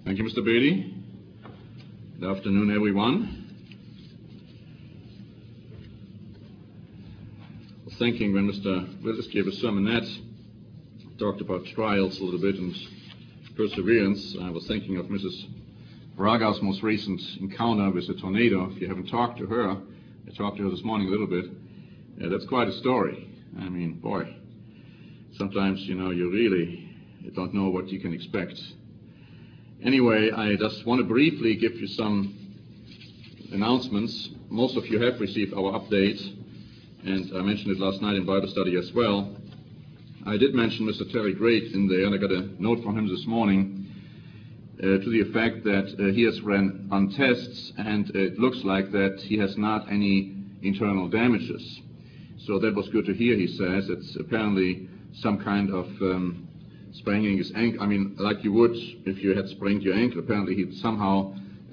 Thank you, Mr. Beatty. Good afternoon, everyone. I was thinking when Mr. Willis gave a sermonette, talked about trials a little bit and perseverance. I was thinking of Mrs. Braga's most recent encounter with the tornado. If you haven't talked to her, I talked to her this morning a little bit. That's quite a story. I mean, boy, sometimes, you really don't know what you can expect. Anyway, I just want to briefly give you some announcements. Most of you have received our update, and I mentioned it last night in Bible study as well. I did mention Mr. Terry Great in there, and I got a note from him this morning to the effect that he has run on tests, and it looks like that he has not any internal damages. So that was good to hear, he says. It's apparently some kind of spraining his ankle. I mean, like you would if you had sprained your ankle. Apparently he somehow,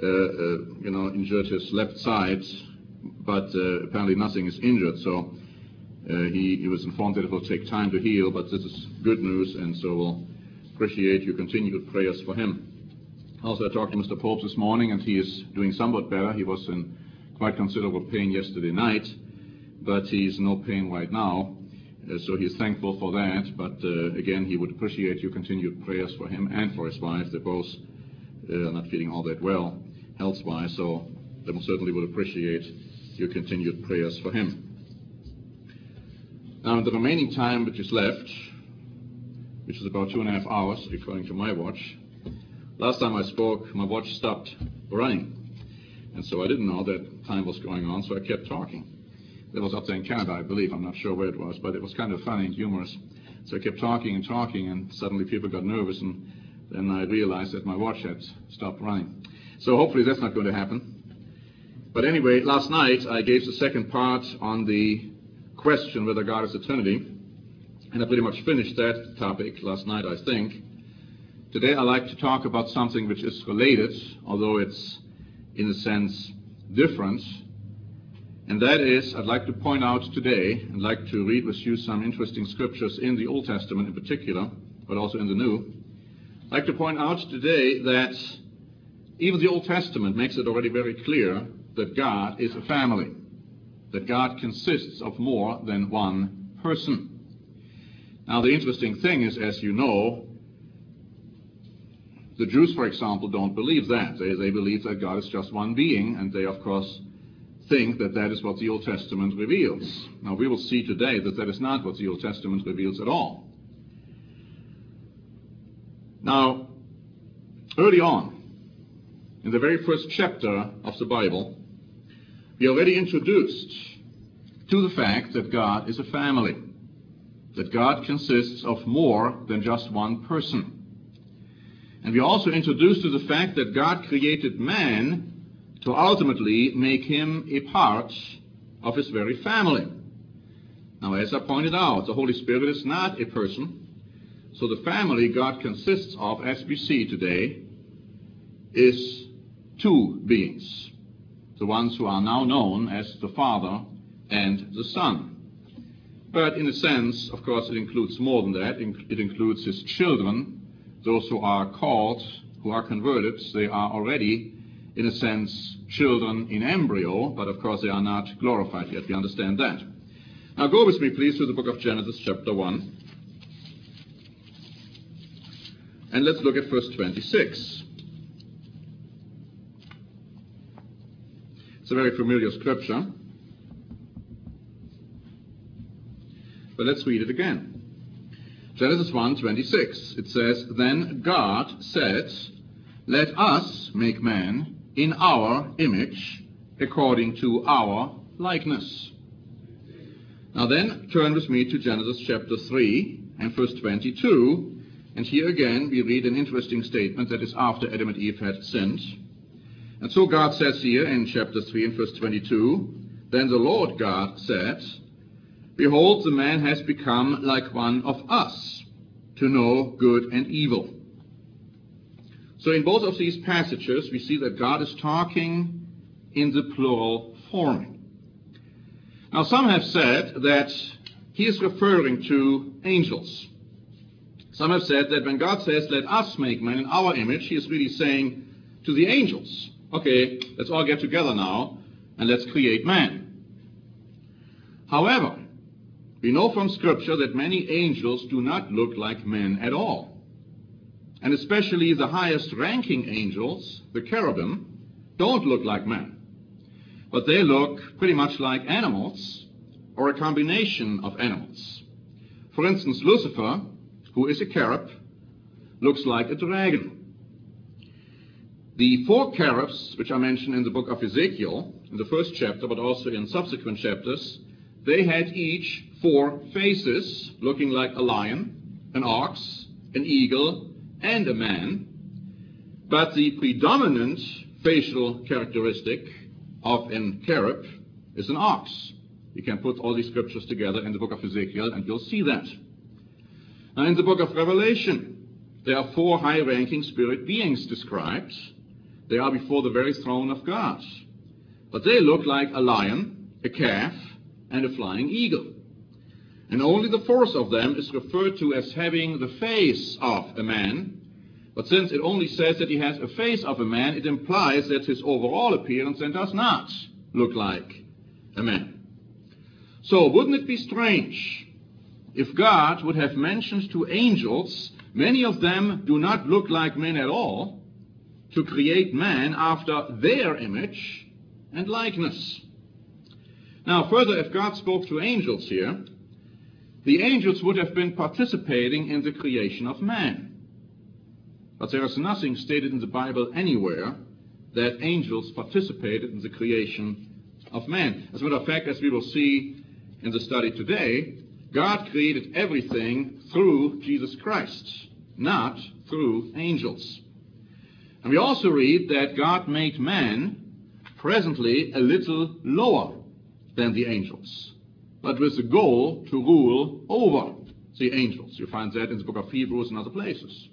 injured his left side, but apparently nothing is injured. So he was informed that it will take time to heal, but this is good news, and so we'll appreciate your continued prayers for him. Also, I talked to Mr. Pope this morning, and he is doing somewhat better. He was in quite considerable pain yesterday night, but he's in no pain right now. So he's thankful for that, but again, he would appreciate your continued prayers for him and for his wife. They're both not feeling all that well, health-wise, so they certainly would appreciate your continued prayers for him. Now, in the remaining time which is left, which is about 2.5 hours, according to my watch, last time I spoke, my watch stopped running, and so I didn't know that time was going on, so I kept talking. That was up there in Canada, I believe. I'm not sure where it was, but it was kind of funny and humorous. So I kept talking, and suddenly people got nervous, and then I realized that my watch had stopped running. So hopefully that's not going to happen. But anyway, last night I gave the second part on the question whether God is a Trinity, and I pretty much finished that topic last night, I think. Today I'd like to talk about something which is related, although it's in a sense different. And that is, I'd like to point out today, I'd like to read with you some interesting scriptures in the Old Testament in particular, but also in the New. I'd like to point out today that even the Old Testament makes it already very clear that God is a family, that God consists of more than one person. Now, the interesting thing is, as you know, the Jews, for example, don't believe that. They believe that God is just one being, and they, of course, think that that is what the Old Testament reveals. Now, we will see today that that is not what the Old Testament reveals at all. Now, early on, in the very first chapter of the Bible, we are already introduced to the fact that God is a family, that God consists of more than just one person. And we are also introduced to the fact that God created man to ultimately make him a part of his very family. Now, as I pointed out, the Holy Spirit is not a person, so the family God consists of, as we see today, is two beings, the ones who are now known as the Father and the Son. But in a sense, of course, it includes more than that. It includes his children, those who are called, who are converted. They are already, in a sense, children in embryo, but of course they are not glorified yet. We understand that. Now go with me, please, to the book of Genesis, chapter 1. And let's look at verse 26. It's a very familiar scripture. But let's read it again. Genesis 1:26. It says, "Then God said, 'Let us make man in our image, according to our likeness.'" Now then, turn with me to Genesis chapter 3 and verse 22, and here again we read an interesting statement that is after Adam and Eve had sinned. And so God says here in chapter 3 and verse 22, "Then the Lord God said, Behold, the man has become like one of us, to know good and evil." So in both of these passages, we see that God is talking in the plural form. Now, some have said that he is referring to angels. Some have said that when God says, let us make man in our image, he is really saying to the angels, okay, let's all get together now and let's create man. However, we know from Scripture that many angels do not look like men at all. And especially the highest ranking angels, the cherubim, don't look like men. But they look pretty much like animals or a combination of animals. For instance, Lucifer, who is a cherub, looks like a dragon. The 4 cherubs, which are mentioned in the book of Ezekiel, in the first chapter, but also in subsequent chapters, they had each 4 faces, looking like a lion, an ox, an eagle, and a man. But the predominant facial characteristic of a cherub is an ox. You can put all these scriptures together in the book of Ezekiel, and you'll see that. Now, in the book of Revelation, there are 4 high-ranking spirit beings described. They are before the very throne of God. But they look like a lion, a calf, and a flying eagle. And only the 4th of them is referred to as having the face of a man. But since it only says that he has a face of a man, it implies that his overall appearance then does not look like a man. So wouldn't it be strange if God would have mentioned to angels, many of them do not look like men at all, to create man after their image and likeness? Now, further, if God spoke to angels here, the angels would have been participating in the creation of man. But there is nothing stated in the Bible anywhere that angels participated in the creation of man. As a matter of fact, as we will see in the study today, God created everything through Jesus Christ, not through angels. And we also read that God made man presently a little lower than the angels, but with the goal to rule over the angels. You find that in the book of Hebrews and other places.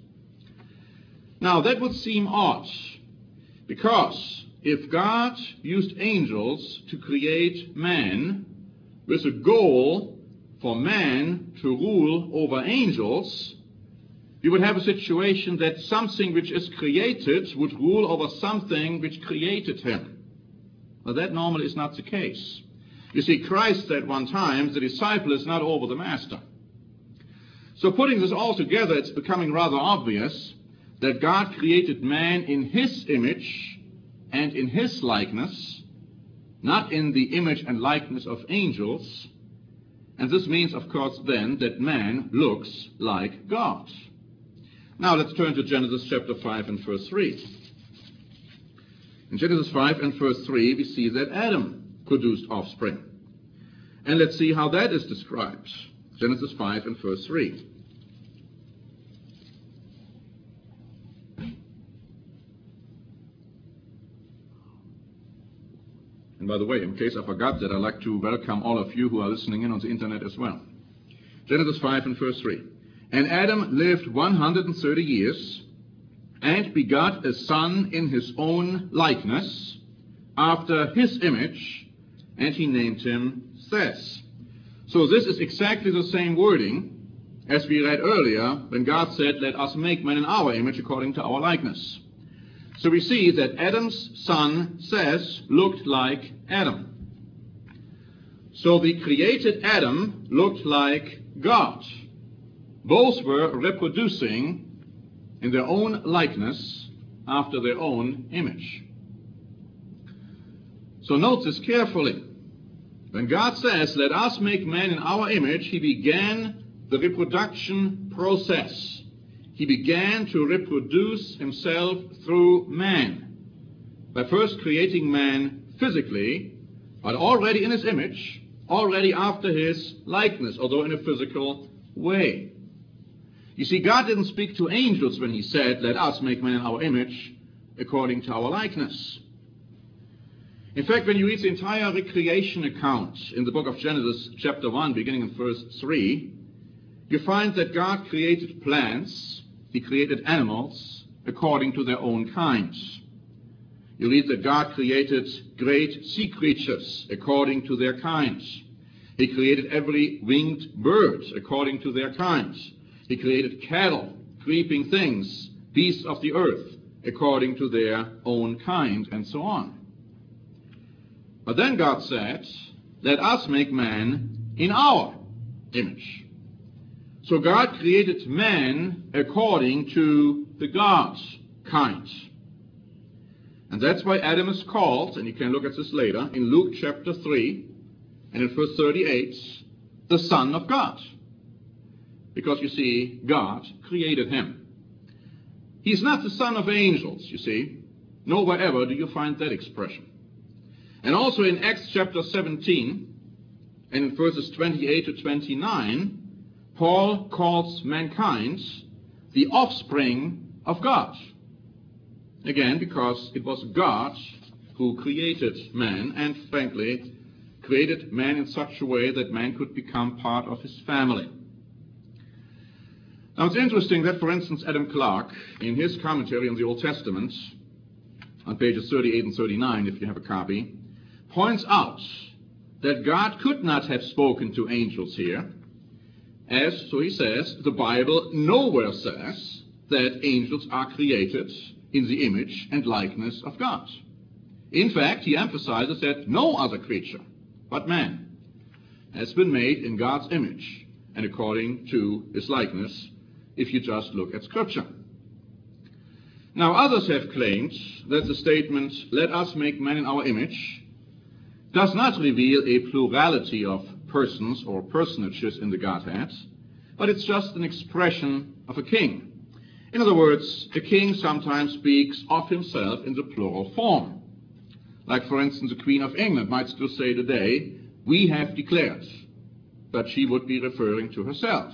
Now, that would seem odd, because if God used angels to create man with a goal for man to rule over angels, you would have a situation that something which is created would rule over something which created him. Well, that normally is not the case. You see, Christ said one time, the disciple is not over the master. So putting this all together, it's becoming rather obvious that God created man in his image and in his likeness, not in the image and likeness of angels. And this means, of course, then, that man looks like God. Now let's turn to Genesis chapter 5 and verse 3. In Genesis 5 and verse 3, we see that Adam produced offspring. And let's see how that is described. Genesis 5 and verse 3. And by the way, in case I forgot that, I'd like to welcome all of you who are listening in on the internet as well. Genesis 5 and verse 3. And Adam lived 130 years, and begot a son in his own likeness, after his image, and he named him Seth. So this is exactly the same wording as we read earlier when God said, let us make man in our image according to our likeness. So we see that Adam's son Seth looked like Adam. So the created Adam looked like God. Both were reproducing in their own likeness after their own image. So note this carefully. When God says, let us make man in our image, he began the reproduction process. He began to reproduce himself through man, by first creating man physically, but already in his image, already after his likeness, although in a physical way. You see, God didn't speak to angels when he said, let us make man in our image according to our likeness. In fact, when you read the entire recreation account in the book of Genesis chapter 1, beginning in verse 3, you find that God created plants, he created animals according to their own kinds. You read that God created great sea creatures according to their kinds. He created every winged bird according to their kinds. He created cattle, creeping things, beasts of the earth, according to their own kind, and so on. But then God said, let us make man in our image. So God created man according to the God's kind. And that's why Adam is called, and you can look at this later, in Luke chapter 3 and in verse 38, the Son of God. Because you see, God created him. He's not the son of angels, you see. Nowhere ever do you find that expression. And also in Acts chapter 17 and in verses 28 to 29, Paul calls mankind the offspring of God. Again, because it was God who created man, and frankly, created man in such a way that man could become part of his family. Now it's interesting that, for instance, Adam Clarke, in his commentary on the Old Testament, on pages 38 and 39, if you have a copy, points out that God could not have spoken to angels here, as, so he says, the Bible nowhere says that angels are created in the image and likeness of God. In fact, he emphasizes that no other creature but man has been made in God's image and according to his likeness, if you just look at Scripture. Now, others have claimed that the statement, let us make man in our image, does not reveal a plurality of persons or personages in the Godhead, but it's just an expression of a king. In other words, a king sometimes speaks of himself in the plural form. Like, for instance, the Queen of England might still say today, we have declared, but she would be referring to herself.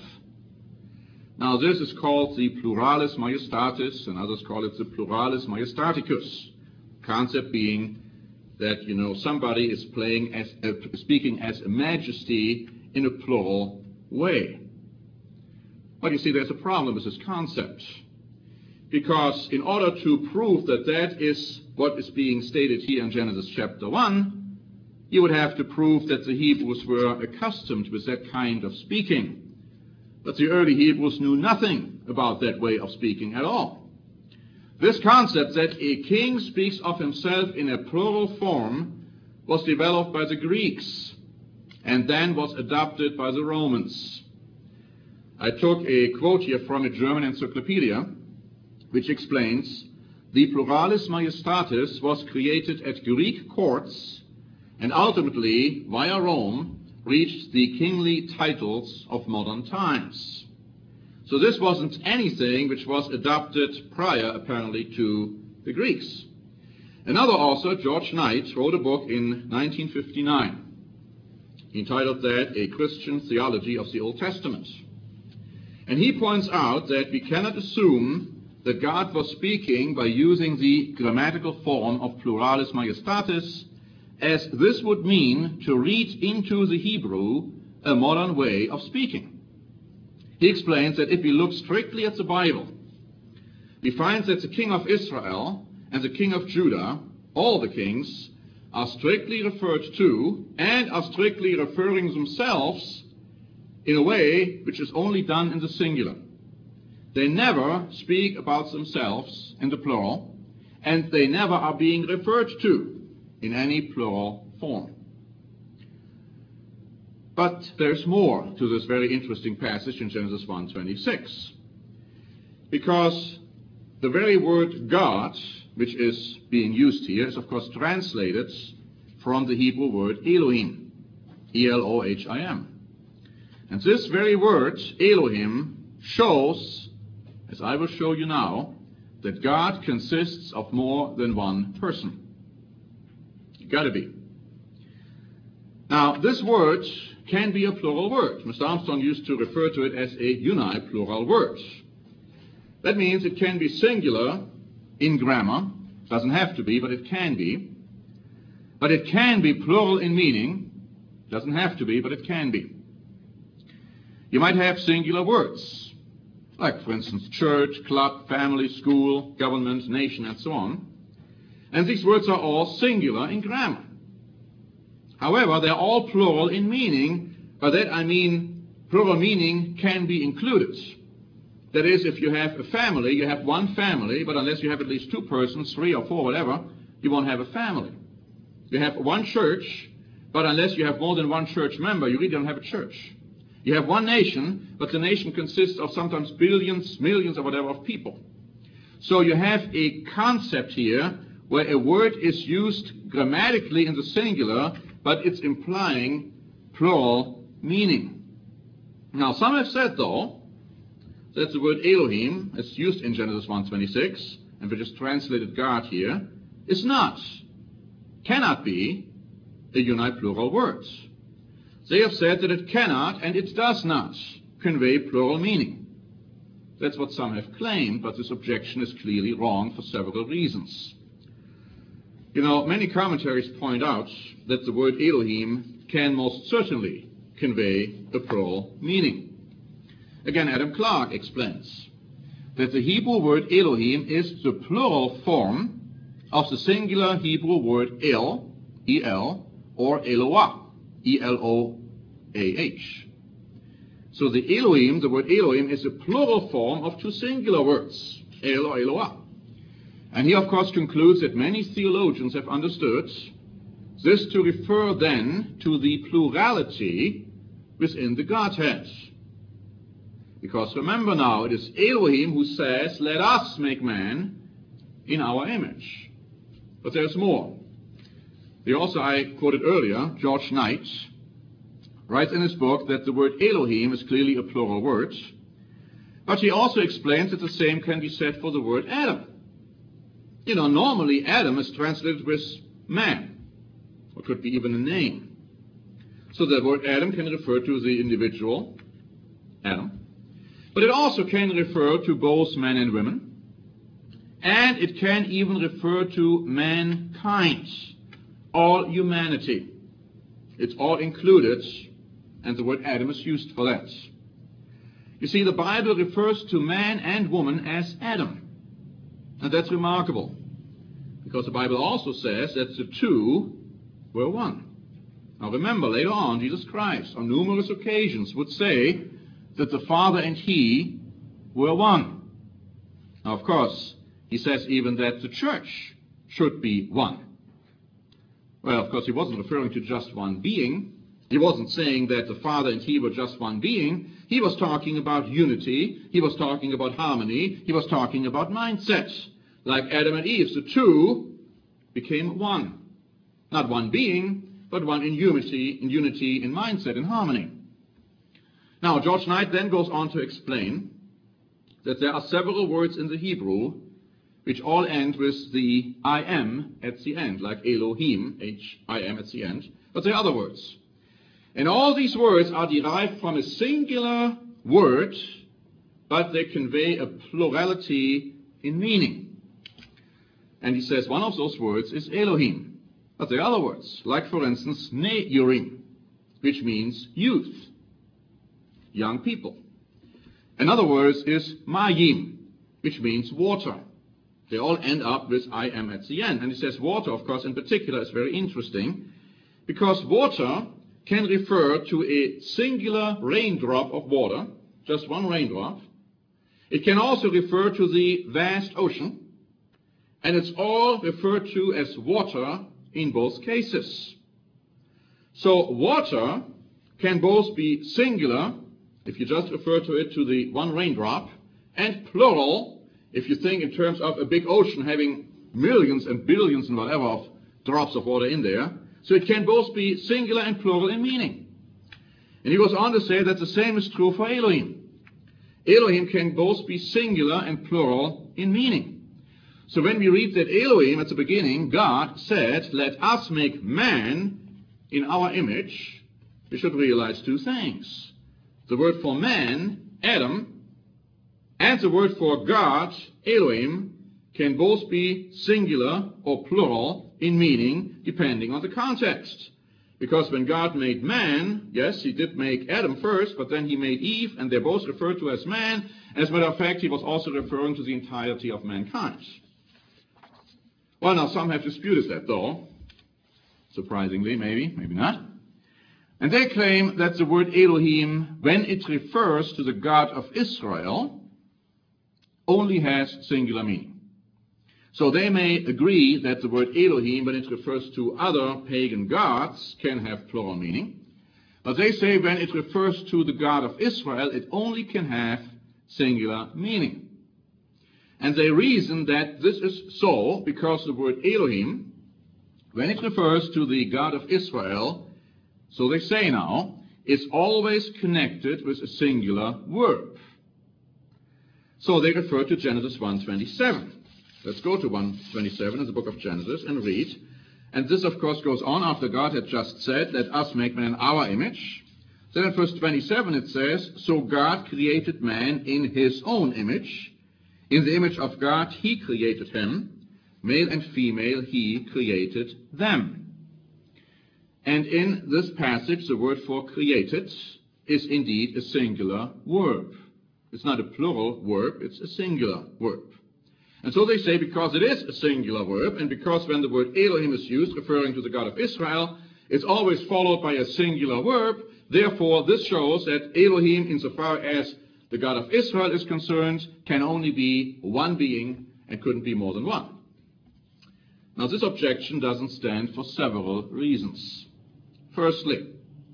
Now, this is called the pluralis majestatis, and others call it the pluralis majestaticus, concept being that, somebody is speaking as a majesty in a plural way. But you see, there's a problem with this concept. Because in order to prove that that is what is being stated here in Genesis chapter 1, you would have to prove that the Hebrews were accustomed with that kind of speaking. But the early Hebrews knew nothing about that way of speaking at all. This concept that a king speaks of himself in a plural form was developed by the Greeks and then was adopted by the Romans. I took a quote here from a German encyclopedia which explains, the pluralis majestatis was created at Greek courts and ultimately, via Rome, reached the kingly titles of modern times. So this wasn't anything which was adopted prior, apparently, to the Greeks. Another author, George Knight, wrote a book in 1959. He entitled that A Christian Theology of the Old Testament. And he points out that we cannot assume that God was speaking by using the grammatical form of pluralis majestatis, as this would mean to read into the Hebrew a modern way of speaking. He explains that if we look strictly at the Bible, we find that the king of Israel and the king of Judah, all the kings, are strictly referred to and are strictly referring themselves in a way which is only done in the singular. They never speak about themselves in the plural, and they never are being referred to in any plural form. But there's more to this very interesting passage in Genesis 1:26. Because the very word God, which is being used here, is of course translated from the Hebrew word Elohim, E-L-O-H-I-M. And this very word, Elohim, shows, as I will show you now, that God consists of more than one person. You've got to be. Now, this word can be a plural word. Mr. Armstrong used to refer to it as a uniplural word. That means it can be singular in grammar. It doesn't have to be, but it can be. But it can be plural in meaning. It doesn't have to be, but it can be. You might have singular words, like, for instance, church, club, family, school, government, nation, and so on. And these words are all singular in grammar. However, they're all plural in meaning. By that I mean plural meaning can be included. That is, if you have a family, you have one family, but unless you have at least two persons, three or four, whatever, you won't have a family. You have one church, but unless you have more than one church member, you really don't have a church. You have one nation, but the nation consists of sometimes billions, millions, or whatever of people. So you have a concept here where a word is used grammatically in the singular, but it's implying plural meaning. Now, some have said, though, that the word Elohim, as used in Genesis 1:26, and which is translated God here, cannot be a uniplural word. They have said that it cannot and it does not convey plural meaning. That's what some have claimed, but this objection is clearly wrong for several reasons. You know, many commentaries point out that the word Elohim can most certainly convey a plural meaning. Again, Adam Clarke explains that the Hebrew word Elohim is the plural form of the singular Hebrew word El, E-L, or Eloah, E-L-O-A-H. So the Elohim, the word Elohim, is a plural form of two singular words, El or Eloah. And he, of course, concludes that many theologians have understood this to refer then to the plurality within the Godhead. Because remember now, it is Elohim who says, let us make man in our image. But there's more. I quoted earlier, George Knight writes in his book that the word Elohim is clearly a plural word, but he also explains that the same can be said for the word Adam. You know, normally Adam is translated with man, or could be even a name. So the word Adam can refer to the individual, Adam, but it also can refer to both men and women, and it can even refer to mankind, all humanity. It's all included, and the word Adam is used for that. You see, the Bible refers to man and woman as Adam, and that's remarkable, because the Bible also says that the two were one. Now remember, later on, Jesus Christ, on numerous occasions, would say that the Father and He were one. Now, of course, He says even that the church should be one. Well, of course, He wasn't referring to just one being. He wasn't saying that the Father and He were just one being. He was talking about unity. He was talking about harmony. He was talking about mindset. Like Adam and Eve, the two became one. Not one being, but one in unity, in mindset, in harmony. Now, George Knight then goes on to explain that there are several words in the Hebrew which all end with the I-M at the end, like Elohim, H-I-M at the end, but there are other words. And all these words are derived from a singular word, but they convey a plurality in meaning. And he says one of those words is Elohim, but there are other words, like, for instance, Neurim, which means youth, young people. Another word is Mayim, which means water. They all end up with I-M at the end. And he says water, of course, in particular is very interesting, because water can refer to a singular raindrop of water, just one raindrop. It can also refer to the vast ocean, and it's all referred to as water in both cases. So water can both be singular, if you just refer to it to the one raindrop, and plural, if you think in terms of a big ocean having millions and billions and whatever of drops of water in there. So it can both be singular and plural in meaning. And he goes on to say that the same is true for Elohim. Elohim can both be singular and plural in meaning. So when we read that Elohim at the beginning, God said, let us make man in our image, we should realize two things. The word for man, Adam, and the word for God, Elohim, can both be singular or plural in meaning, depending on the context. Because when God made man, yes, He did make Adam first, but then He made Eve, and they're both referred to as man. As a matter of fact, He was also referring to the entirety of mankind. Well, now, some have disputed that, though. Surprisingly, maybe not. And they claim that the word Elohim, when it refers to the God of Israel, only has singular meaning. So they may agree that the word Elohim, when it refers to other pagan gods, can have plural meaning. But they say when it refers to the God of Israel, it only can have singular meaning. And they reason that this is so because the word Elohim, when it refers to the God of Israel, so they say now, is always connected with a singular verb. So they refer to Genesis 1:27. Let's go to 1:27 in the book of Genesis and read. And this, of course, goes on after God had just said, let us make man in our image. Then in verse 27 it says, so God created man in his own image. In the image of God he created him. Male and female he created them. And in this passage, the word for created is indeed a singular verb. It's not a plural verb, it's a singular verb. And so they say because it is a singular verb, and because when the word Elohim is used, referring to the God of Israel, it's always followed by a singular verb. Therefore, this shows that Elohim, insofar as the God of Israel is concerned, can only be one being and couldn't be more than one. Now, this objection doesn't stand for several reasons. Firstly,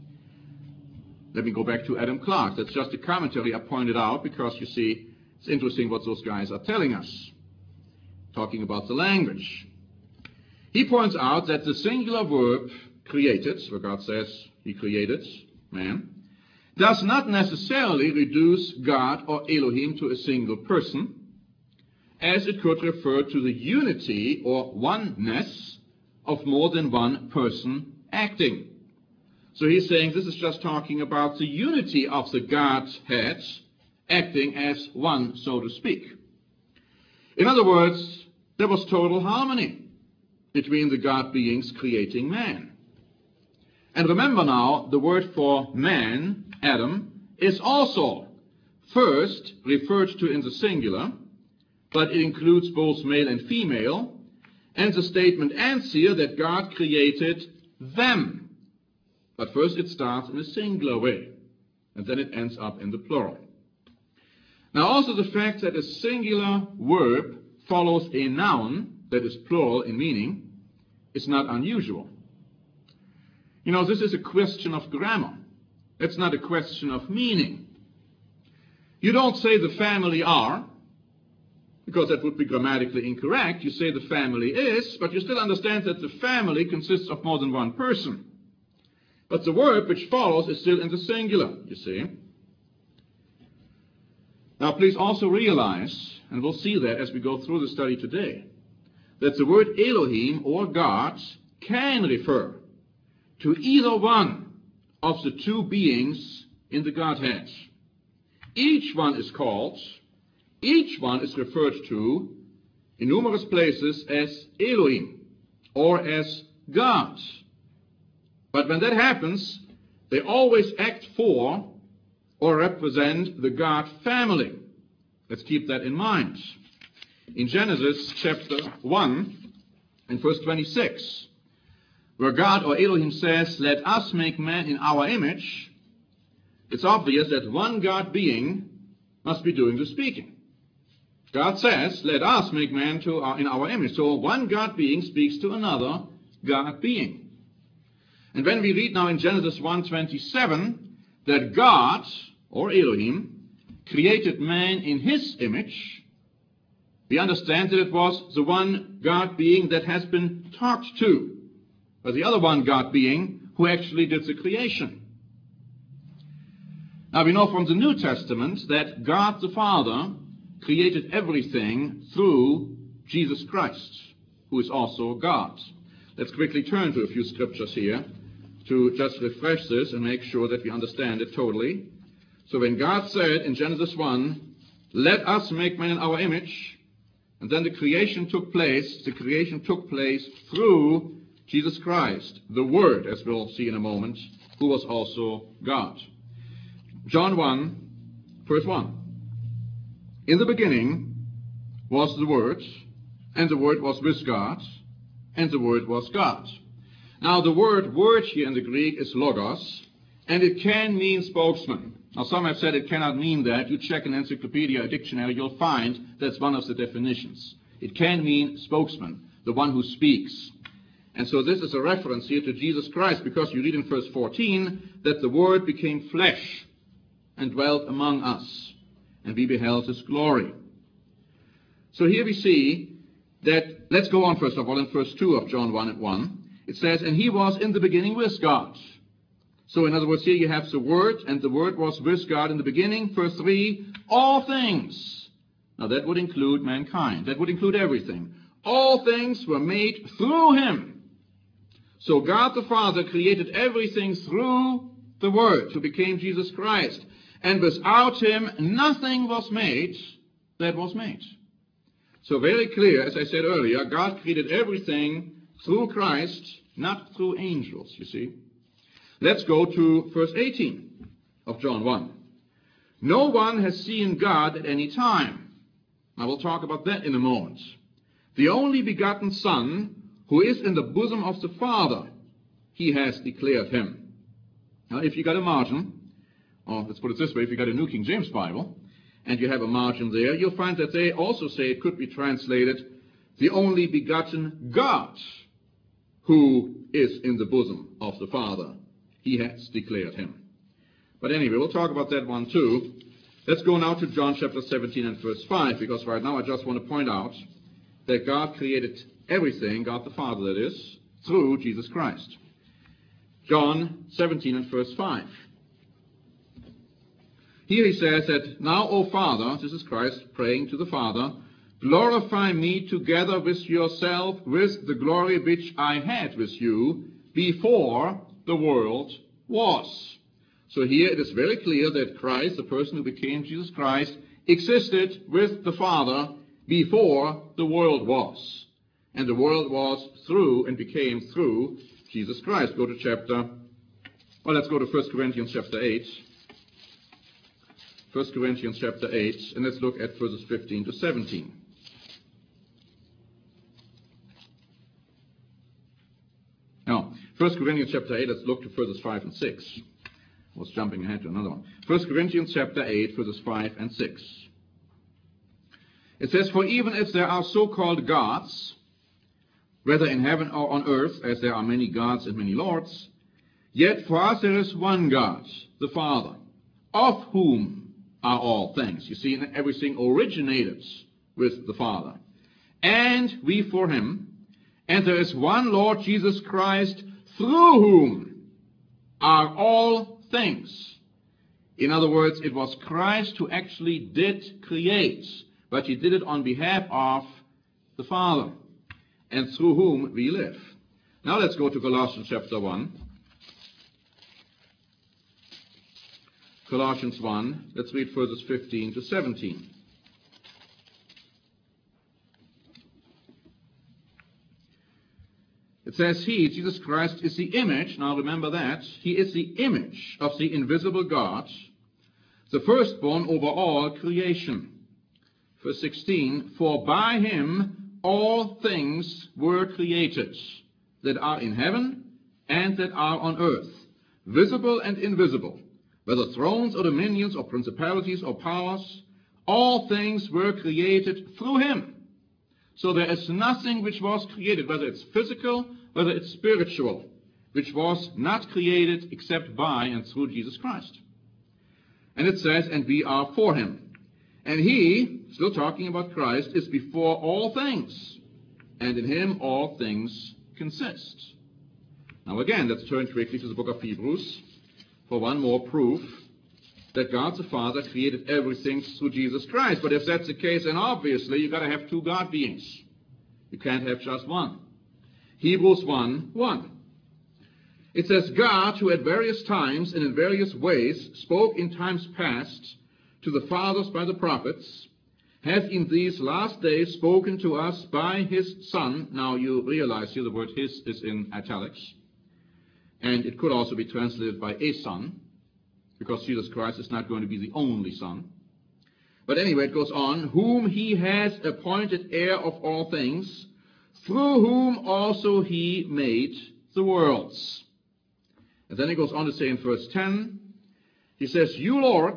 let me go back to Adam Clarke. That's just a commentary I pointed out because, you see, it's interesting what those guys are telling us, talking about the language. He points out that the singular verb created, where God says he created man, does not necessarily reduce God or Elohim to a single person, as it could refer to the unity or oneness of more than one person acting. So he's saying this is just talking about the unity of the Godhead acting as one, so to speak. In other words, there was total harmony between the God beings creating man. And remember now, the word for man, Adam, is also first referred to in the singular, but it includes both male and female, and the statement ends here that God created them. But first it starts in a singular way, and then it ends up in the plural. Now also the fact that a singular verb follows a noun that is plural in meaning is not unusual. You know, this is a question of grammar. It's not a question of meaning. You don't say the family are, because that would be grammatically incorrect. You say the family is, but you still understand that the family consists of more than one person. But the verb which follows is still in the singular, you see. Now please also realize, and we'll see that as we go through the study today, that the word Elohim or God can refer to either one of the two beings in the Godhead. Each one is called, each one is referred to in numerous places as Elohim or as God. But when that happens, they always act for or represent the God family. Let's keep that in mind. In Genesis chapter 1 and verse 26, where God or Elohim says, let us make man in our image, it's obvious that one God being must be doing the speaking. God says, let us make man in our image. So one God being speaks to another God being. And when we read now in Genesis 1:27 that God, or Elohim, created man in his image, we understand that it was the one God being that has been talked to, but the other one God being who actually did the creation. Now we know from the New Testament that God the Father created everything through Jesus Christ, who is also God. Let's quickly turn to a few scriptures here to just refresh this and make sure that we understand it totally. So when God said in Genesis 1, let us make man in our image, and then the creation took place through Jesus Christ, the Word, as we'll see in a moment, who was also God. John 1, verse 1. In the beginning was the Word, and the Word was with God, and the Word was God. Now the word here in the Greek is logos, and it can mean spokesman. Now, some have said it cannot mean that. You check an encyclopedia, a dictionary, you'll find that's one of the definitions. It can mean spokesman, the one who speaks. And so this is a reference here to Jesus Christ, because you read in verse 14 that the Word became flesh and dwelt among us, and we beheld his glory. So here we see that, let's go on first of all in verse 2 of John 1:1. It says, and he was in the beginning with God. So in other words, here you have the Word, and the Word was with God in the beginning. Verse 3, all things. Now that would include mankind. That would include everything. All things were made through him. So God the Father created everything through the Word, who became Jesus Christ. And without him, nothing was made that was made. So very clear, as I said earlier, God created everything through Christ, not through angels, you see. Let's go to verse 18 of John 1. No one has seen God at any time. I will talk about that in a moment. The only begotten Son, who is in the bosom of the Father, he has declared him. Now, if you got a margin, or let's put it this way, if you got a New King James Bible, and you have a margin there, you'll find that they also say it could be translated, the only begotten God, who is in the bosom of the Father. He has declared him. But anyway, we'll talk about that one too. Let's go now to John chapter 17 and verse 5, because right now I just want to point out that God created everything, God the Father that is, through Jesus Christ. John 17 and verse 5. Here he says that, now, O Father, this is Christ praying to the Father, glorify me together with yourself with the glory which I had with you before the world was. So here it is very clear that Christ, the person who became Jesus Christ, existed with the Father before the world was. And the world was through and became through Jesus Christ. Let's go to 1 Corinthians chapter 8. 1 Corinthians chapter 8, and let's look at verses 15 to 17. Now, 1 Corinthians chapter 8, let's look to verses 5 and 6. I was jumping ahead to another one. 1 Corinthians chapter 8, verses 5 and 6. It says, for even if there are so-called gods, whether in heaven or on earth, as there are many gods and many lords, yet for us there is one God, the Father, of whom are all things. You see, everything originated with the Father. And we for him. And there is one Lord Jesus Christ, through whom are all things. In other words, it was Christ who actually did create, but he did it on behalf of the Father, and through whom we live. Now let's go to Colossians chapter 1. Colossians 1, let's read verses 15 to 17. It says, he, Jesus Christ, is the image, now remember that, he is the image of the invisible God, the firstborn over all creation. Verse 16, for by him all things were created, that are in heaven and that are on earth, visible and invisible, whether thrones or dominions or principalities or powers, all things were created through him. So there is nothing which was created, whether it's physical, whether it's spiritual, which was not created except by and through Jesus Christ. And it says, and we are for him. And he, still talking about Christ, is before all things, and in him all things consist. Now again, let's turn quickly to the book of Hebrews for one more proof that God the Father created everything through Jesus Christ. But if that's the case, then obviously you've got to have two God beings. You can't have just one. Hebrews 1:1. It says, God, who at various times and in various ways spoke in times past to the fathers by the prophets, has in these last days spoken to us by his Son. Now you realize here the word his is in italics. And it could also be translated by a son, because Jesus Christ is not going to be the only Son. But anyway, it goes on, whom he has appointed heir of all things, through whom also he made the worlds. And then it goes on to say in verse 10, He says, you, Lord,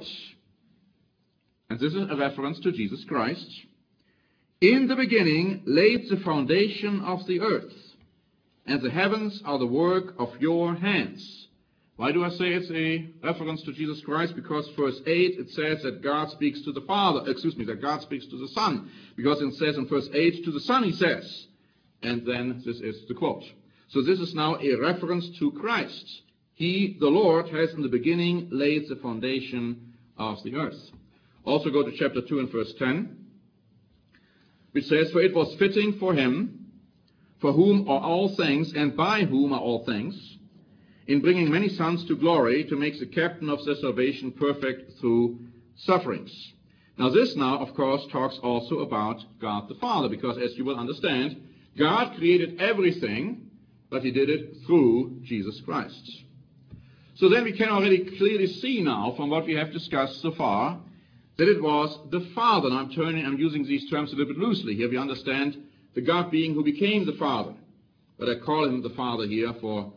and this is a reference to Jesus Christ, in the beginning laid the foundation of the earth, and the heavens are the work of your hands. Why do I say it's a reference to Jesus Christ? Because verse 8 it says that God speaks to the Father, that God speaks to the Son. Because it says in verse 8, to the Son he says. And then this is the quote. So this is now a reference to Christ. He, the Lord, has in the beginning laid the foundation of the earth. Also go to chapter 2 and verse 10, which says, for it was fitting for him, for whom are all things, and by whom are all things, in bringing many sons to glory, to make the captain of their salvation perfect through sufferings. Now this now, of course, talks also about God the Father, because as you will understand, God created everything, but he did it through Jesus Christ. So then we can already clearly see now, from what we have discussed so far, that it was the Father. Now I'm using these terms a little bit loosely. Here we understand the God being who became the Father. But I call him the Father here for,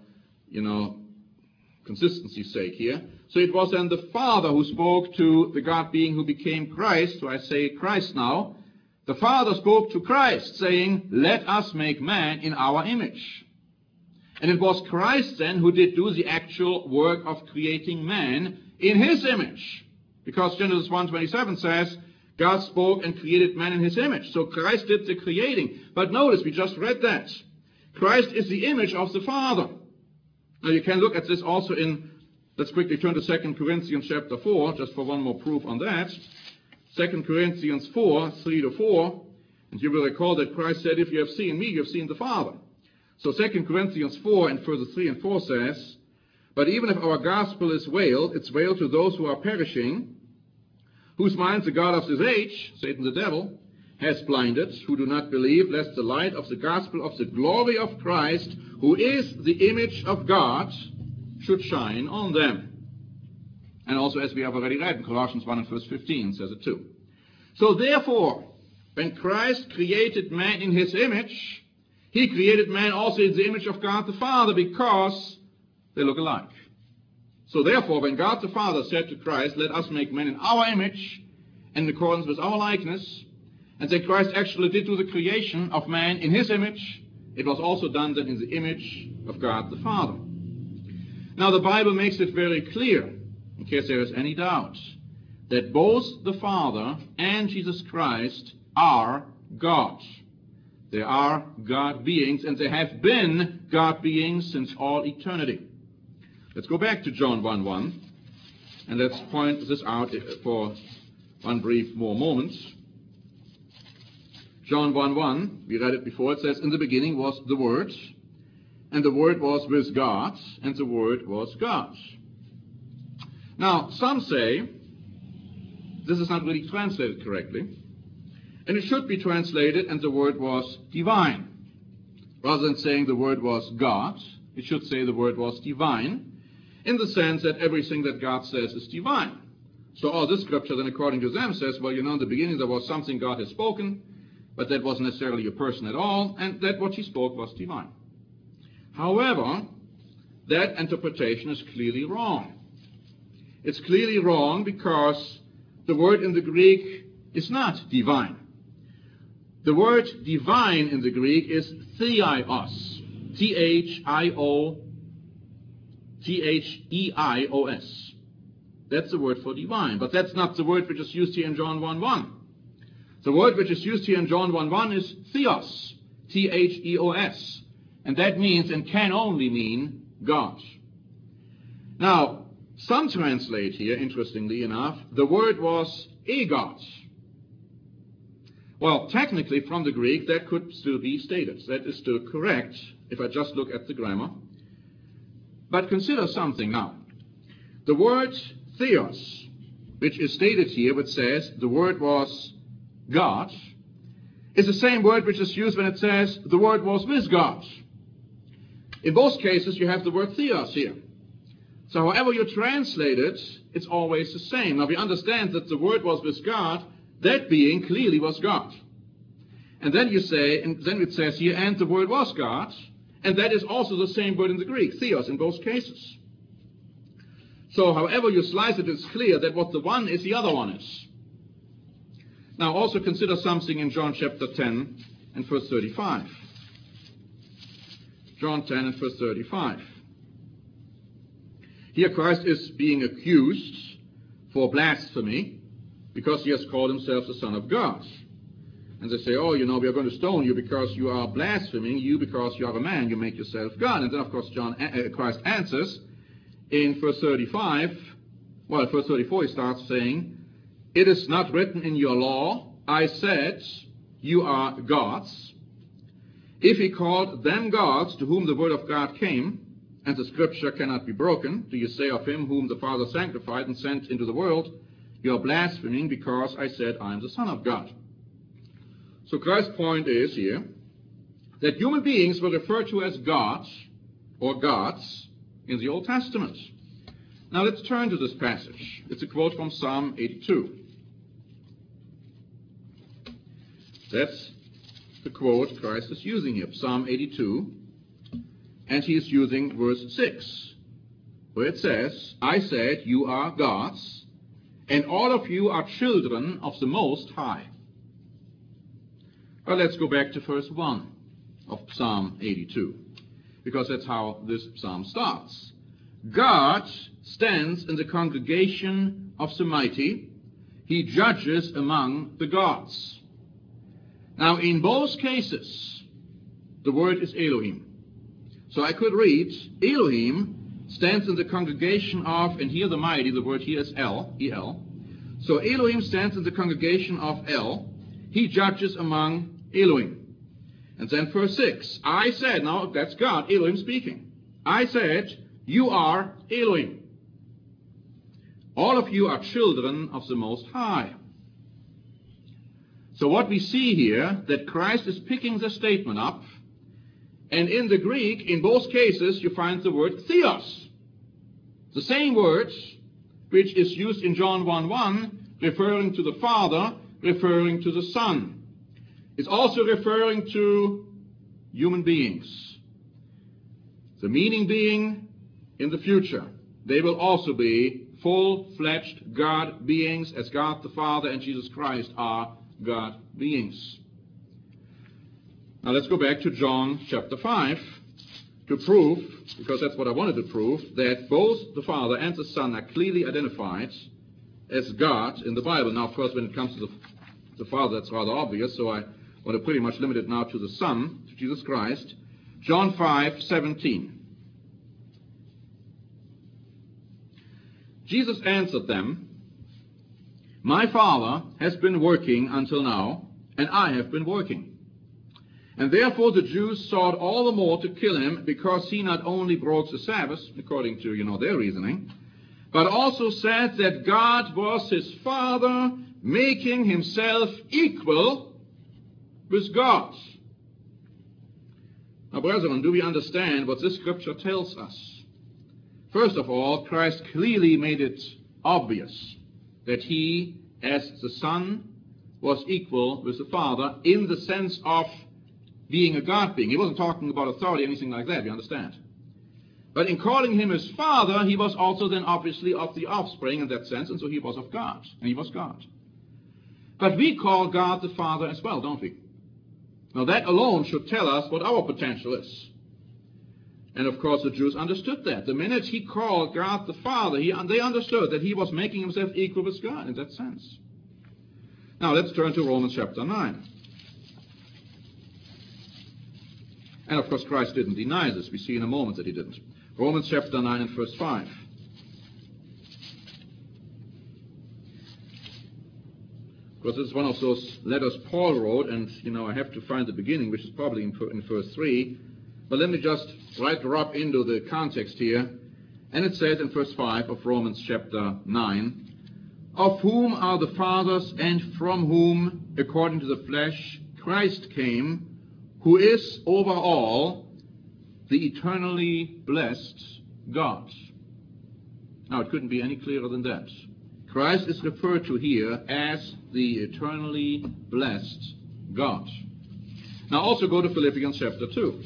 consistency's sake here. So it was then the Father who spoke to the God being who became Christ. So I say Christ now. The Father spoke to Christ, saying, let us make man in our image. And it was Christ then who did do the actual work of creating man in his image. Because Genesis 1:27 says, God spoke and created man in his image. So Christ did the creating. But notice, we just read that. Christ is the image of the Father. Now you can look at this also in, let's quickly turn to 2 Corinthians chapter 4, just for one more proof on that. 2 Corinthians 4, 3-4. And you will recall that Christ said, if you have seen me, you have seen the Father. So 2 Corinthians 4 and further 3 and 4 says, but even if our gospel is veiled, it's veiled to those who are perishing, whose minds the God of this age, Satan the devil, has blinded, who do not believe, lest the light of the gospel of the glory of Christ, who is the image of God, should shine on them. And also, as we have already read in Colossians 1 and verse 15, says it too. So therefore, when Christ created man in his image, he created man also in the image of God the Father, because they look alike. So therefore, when God the Father said to Christ, let us make man in our image, in accordance with our likeness, and that Christ actually did do the creation of man in his image, it was also done then in the image of God the Father. Now the Bible makes it very clear, in case there is any doubt, that both the Father and Jesus Christ are God. They are God beings, and they have been God beings since all eternity. Let's go back to John 1:1, and let's point this out for one brief more moment. John 1:1, we read it before, it says, in the beginning was the Word, and the Word was with God, and the Word was God. Now, some say this is not really translated correctly, and it should be translated, and the Word was divine. Rather than saying the Word was God, it should say the Word was divine, in the sense that everything that God says is divine. So all this scripture then, according to them, says, well, in the beginning there was something God has spoken, but that wasn't necessarily a person at all, and that what he spoke was divine. However, that interpretation is clearly wrong. It's clearly wrong because the word in the Greek is not divine. The word divine in the Greek is theos, T-H-E-I-O-S. That's the word for divine, but that's not the word which is used here in John 1:1. The word which is used here in John 1:1 is theos, T-H-E-O-S, and that means and can only mean God. Now, some translate here, interestingly enough, the word was a God. Well, technically from the Greek that could still be stated. That is still correct if I just look at the grammar. But consider something now. The word theos, which is stated here, which says the word was God, is the same word which is used when it says the word was with God. In both cases, you have the word theos here. So however you translate it, it's always the same. Now we understand that the word was with God, that being clearly was God. And then you say, and then it says here, and the word was God, and that is also the same word in the Greek, theos, in both cases. So however you slice it, it's clear that what the one is, the other one is. Now also consider something in John chapter 10 and verse 35. John 10 and verse 35. Here Christ is being accused for blasphemy because he has called himself the Son of God. And they say, oh, we are going to stone you because you are blaspheming, you because you are a man, you make yourself God. And then, of course, Christ answers in verse 35. Well, verse 34 he starts saying, it is not written in your law, I said, you are gods. If he called them gods to whom the word of God came, and the scripture cannot be broken, do you say of him whom the Father sanctified and sent into the world, you are blaspheming because I said I am the Son of God. So Christ's point is here that human beings were referred to as gods or gods in the Old Testament. Now let's turn to this passage. It's a quote from Psalm 82. That's the quote Christ is using here, Psalm 82, and he is using verse 6, where it says, I said, you are gods, and all of you are children of the Most High. Well, let's go back to verse 1 of Psalm 82, because that's how this psalm starts. God stands in the congregation of the mighty. He judges among the gods. Now, in both cases, the word is Elohim. So I could read, Elohim stands in the congregation of, and here the mighty, the word here is El, E-L. So Elohim stands in the congregation of El. He judges among Elohim. And then verse 6, I said, now that's God, Elohim speaking. I said, you are Elohim. All of you are children of the Most High. So what we see here, that Christ is picking the statement up, and in the Greek, in both cases, you find the word theos. The same word which is used in John 1:1, referring to the Father, referring to the Son. It's also referring to human beings. The meaning being, in the future, they will also be full-fledged God beings, as God the Father and Jesus Christ are God beings. Now let's go back to John chapter 5 to prove, because that's what I wanted to prove, that both the Father and the Son are clearly identified as God in the Bible. Now, of course, when it comes to the Father, that's rather obvious, so I want to pretty much limit it now to the Son, to Jesus Christ. John 5:17. Jesus answered them, my Father has been working until now, and I have been working. And therefore the Jews sought all the more to kill him, because he not only broke the Sabbath, according to, their reasoning, but also said that God was his Father, making himself equal with God. Now, brethren, do we understand what this scripture tells us? First of all, Christ clearly made it obvious that he, as the Son, was equal with the Father in the sense of being a God being. He wasn't talking about authority or anything like that, you understand. But in calling him his Father, he was also then obviously of the offspring in that sense, and so he was of God, and he was God. But we call God the Father as well, don't we? Now that alone should tell us what our potential is. And of course the Jews understood that. The minute he called God the Father, they understood that he was making himself equal with God in that sense. Now let's turn to Romans chapter 9. And of course Christ didn't deny this. We see in a moment that he didn't. Romans chapter 9 and verse 5. Because this is one of those letters Paul wrote, and I have to find the beginning, which is probably in verse 3. But let me just drop into the context here. And it says in verse 5 of Romans chapter 9, of whom are the fathers, and from whom, according to the flesh, Christ came, who is over all, the eternally blessed God. Now, it couldn't be any clearer than that. Christ is referred to here as the eternally blessed God. Now, also go to Philippians chapter 2.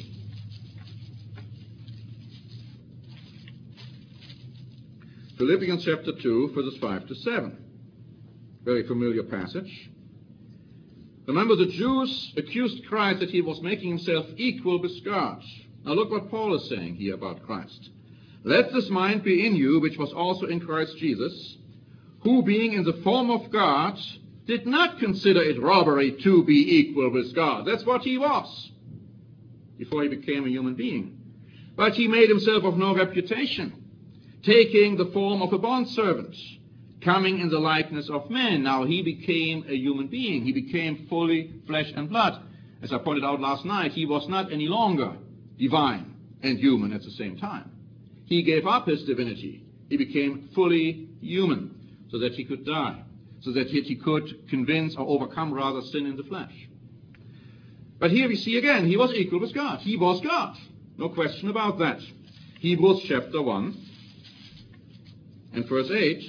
Philippians chapter 2, verses 5 to 7. Very familiar passage. Remember, the Jews accused Christ that he was making himself equal with God. Now look what Paul is saying here about Christ. Let this mind be in you, which was also in Christ Jesus, who being in the form of God, did not consider it robbery to be equal with God. That's what he was before he became a human being. But he made himself of no reputation, taking the form of a bondservant, coming in the likeness of men. Now he became a human being. He became fully flesh and blood. As I pointed out last night, he was not any longer divine and human at the same time. He gave up his divinity. He became fully human so that he could die, so that he could convince or overcome rather sin in the flesh. But here we see again, he was equal with God. He was God. No question about that. Hebrews chapter 1 and verse 8.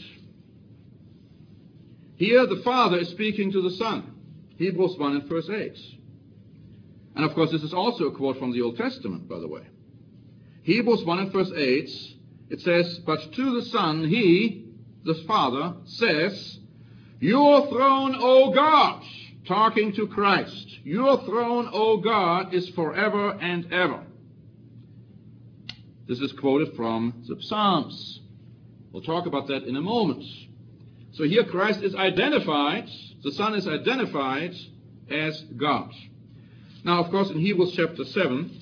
Here the Father is speaking to the Son. Hebrews 1 and verse 8. And of course this is also a quote from the Old Testament, by the way. Hebrews 1 and verse 8, it says, but to the Son he, the Father, says, your throne, O God, talking to Christ, your throne, O God, is forever and ever. This is quoted from the Psalms. We'll talk about that in a moment. So here Christ is identified, the Son is identified as God. Now, of course, in Hebrews chapter 7,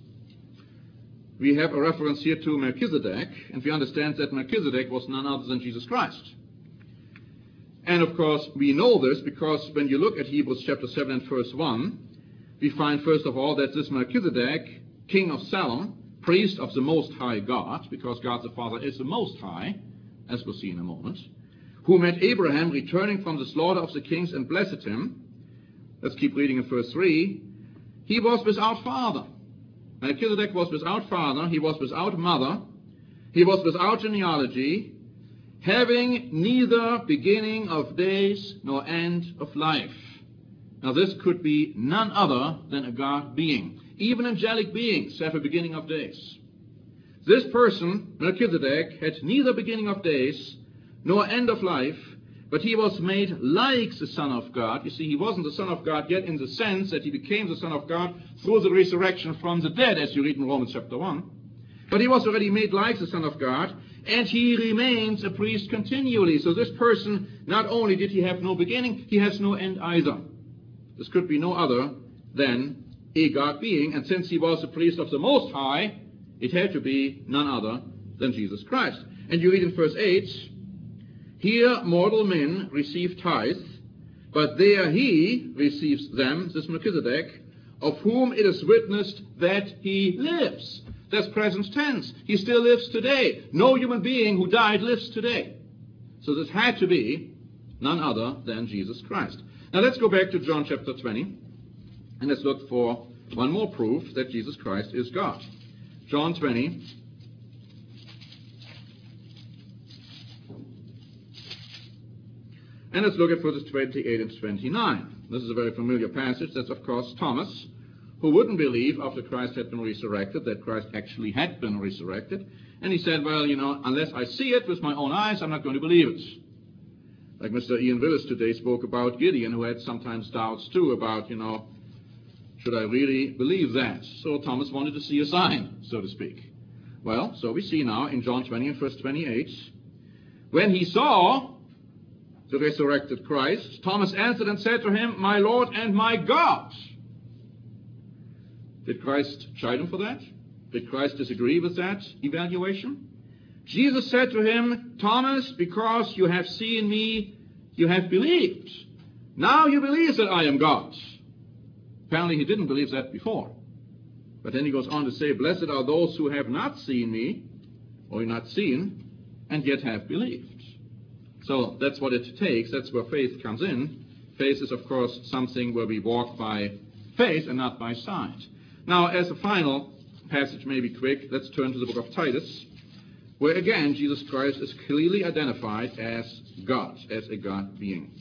we have a reference here to Melchizedek, and we understand that Melchizedek was none other than Jesus Christ. And of course, we know this because when you look at Hebrews chapter 7 and verse 1, we find first of all that this Melchizedek, king of Salem, priest of the Most High God, because God the Father is the Most High, as we'll see in a moment, who met Abraham returning from the slaughter of the kings and blessed him. Let's keep reading in verse 3. He was without father. Melchizedek was without father. He was without mother. He was without genealogy, having neither beginning of days nor end of life. Now this could be none other than a God being. Even angelic beings have a beginning of days. This person, Melchizedek, had neither beginning of days nor end of life, but he was made like the Son of God. You see, he wasn't the Son of God yet in the sense that he became the Son of God through the resurrection from the dead, as you read in Romans chapter 1. But he was already made like the Son of God, and he remains a priest continually. So this person, not only did he have no beginning, he has no end either. This could be no other than a God being, and since he was a priest of the Most High, it had to be none other than Jesus Christ. And you read in verse 8, here mortal men receive tithe, but there he receives them, this Melchizedek, of whom it is witnessed that he lives. That's present tense. He still lives today. No human being who died lives today. So this had to be none other than Jesus Christ. Now let's go back to John chapter 20, and let's look for one more proof that Jesus Christ is God. John 20. And let's look at verses 28 and 29. This is a very familiar passage. That's, of course, Thomas, who wouldn't believe after Christ had been resurrected that Christ actually had been resurrected. And he said, well, unless I see it with my own eyes, I'm not going to believe it. Like Mr. Ian Willis today spoke about Gideon, who had sometimes doubts, too, about, should I really believe that? So Thomas wanted to see a sign, so to speak. Well, so we see now in John 20 and verse 28, when he saw the resurrected Christ, Thomas answered and said to him, my Lord and my God. Did Christ chide him for that? Did Christ disagree with that evaluation? Jesus said to him, Thomas, because you have seen me, you have believed. Now you believe that I am God. Apparently he didn't believe that before. But then he goes on to say, blessed are those who have not seen me, or not seen, and yet have believed. So that's what it takes. That's where faith comes in. Faith is, of course, something where we walk by faith and not by sight. Now, as a final passage, maybe quick, let's turn to the book of Titus, where again Jesus Christ is clearly identified as God, as a God being.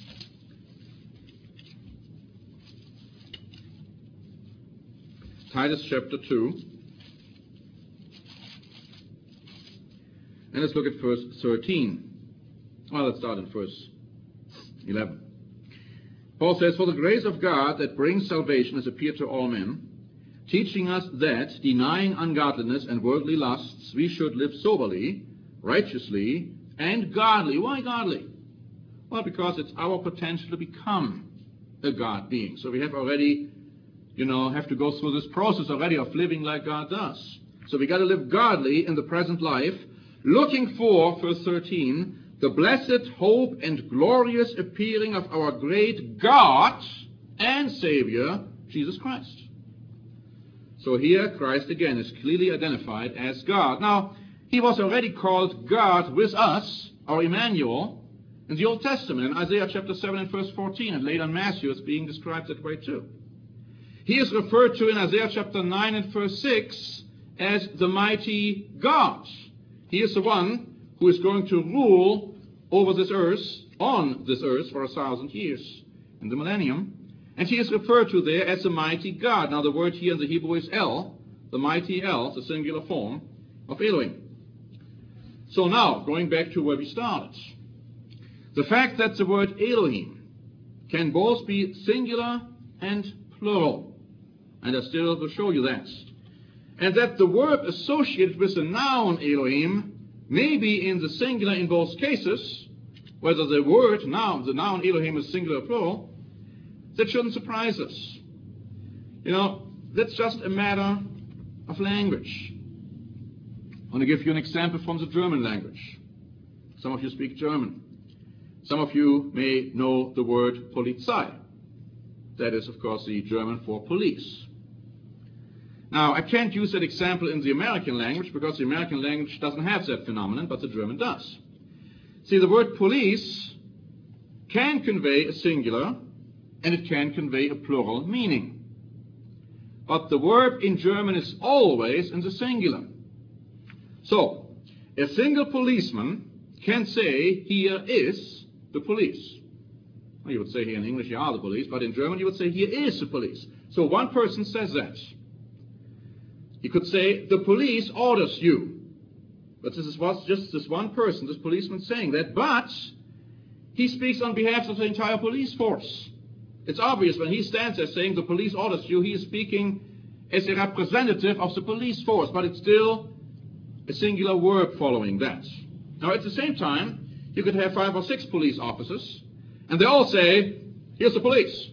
Titus chapter 2. And let's look at verse 13. Well, let's start in verse 11. Paul says, "For the grace of God that brings salvation has appeared to all men, teaching us that, denying ungodliness and worldly lusts, we should live soberly, righteously, and godly." Why godly? Well, because it's our potential to become a God being. So we have already, have to go through this process already of living like God does. So we got to live godly in the present life, looking for, verse 13, the blessed hope and glorious appearing of our great God and Savior, Jesus Christ. So here, Christ again is clearly identified as God. Now, he was already called God with us, or Emmanuel, in the Old Testament, in Isaiah chapter 7 and verse 14, and later in Matthew it's being described that way too. He is referred to in Isaiah chapter 9 and verse 6 as the mighty God. He is the one who is going to rule over this earth, on this earth, for 1,000 years in the millennium. And he is referred to there as the mighty God. Now the word here in the Hebrew is El, the mighty El, the singular form of Elohim. So now, going back to where we started, the fact that the word Elohim can both be singular and plural, and I still will show you that, and that the verb associated with the noun Elohim may be in the singular in both cases, whether the word noun, the noun Elohim is singular or plural, that shouldn't surprise us. That's just a matter of language. I want to give you an example from the German language. Some of you speak German. Some of you may know the word Polizei. That is, of course, the German for police. Now, I can't use that example in the American language because the American language doesn't have that phenomenon, but the German does. See, the word police can convey a singular and it can convey a plural meaning. But the verb in German is always in the singular. So, a single policeman can say, "Here is the police." Well, you would say here in English, "Here are the police," but in German you would say, "Here is the police." So one person says that. You could say, "The police orders you." But this was just this one person, this policeman, saying that. But he speaks on behalf of the entire police force. It's obvious when he stands there saying, "The police orders you," he is speaking as a representative of the police force. But it's still a singular verb following that. Now, at the same time, you could have 5 or 6 police officers, and they all say, "Here's the police."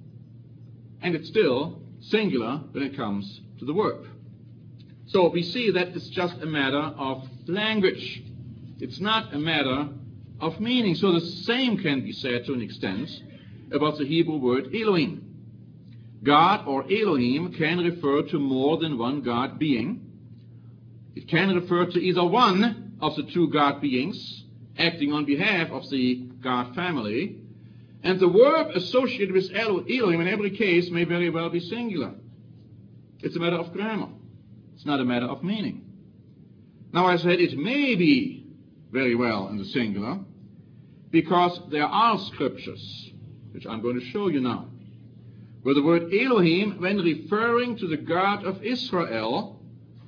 And it's still singular when it comes to the verb. So we see that it's just a matter of language. It's not a matter of meaning. So the same can be said to an extent about the Hebrew word Elohim. God or Elohim can refer to more than one God being. It can refer to either one of the two God beings acting on behalf of the God family. And the verb associated with Elohim in every case may very well be singular. It's a matter of grammar. It's not a matter of meaning. Now, I said it may be very well in the singular because there are scriptures, which I'm going to show you now, where the word Elohim, when referring to the God of Israel,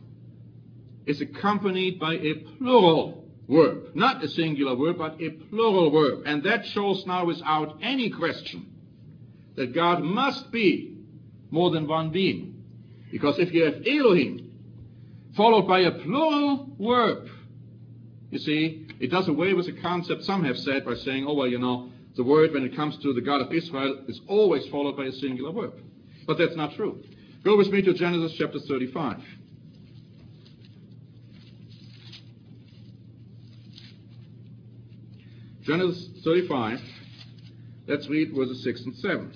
is accompanied by a plural verb. Not a singular verb, but a plural verb. And that shows now without any question that God must be more than one being. Because if you have Elohim followed by a plural verb, you see, it does away with the concept some have said by saying, the word when it comes to the God of Israel is always followed by a singular verb. But that's not true. Go with me to Genesis chapter 35. Genesis 35, let's read verses 6 and 7.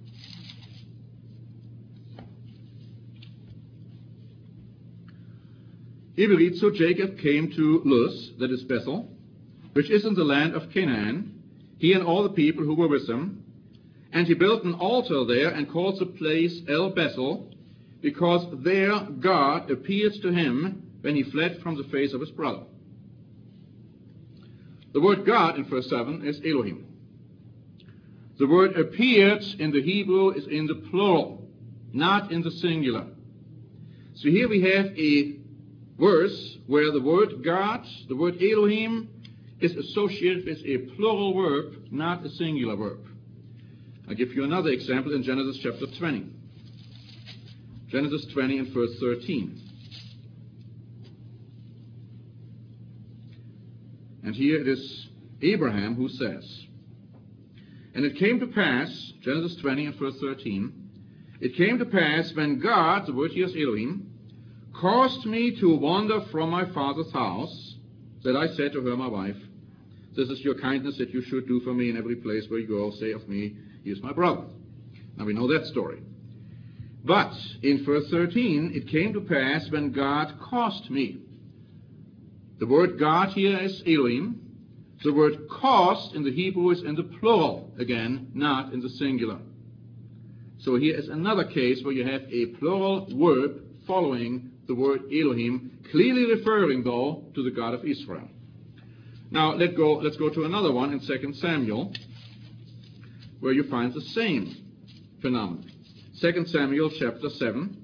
Here we read, "So Jacob came to Luz," that is Bethel, "which is in the land of Canaan, he and all the people who were with him. And he built an altar there and called the place El Bethel, because there God appeared to him when he fled from the face of his brother." The word God in verse 7 is Elohim. The word appeared in the Hebrew is in the plural, not in the singular. So here we have a verse where the word God, the word Elohim, is associated with a plural verb, not a singular verb. I'll give you another example in Genesis chapter 20. Genesis 20 and verse 13. And here it is Abraham who says, "And it came to pass," Genesis 20 and verse 13, "it came to pass when God," the word here is Elohim, "caused me to wander from my father's house, that I said to her, my wife, this is your kindness that you should do for me in every place where you go, say of me, he is my brother." Now we know that story. But in verse 13, "it came to pass when God caused me." The word God here is Elohim. The word caused in the Hebrew is in the plural, again, not in the singular. So here is another case where you have a plural verb following the word Elohim, clearly referring, though, to the God of Israel. Now, let's go to another one in 2 Samuel, where you find the same phenomenon. 2 Samuel chapter 7,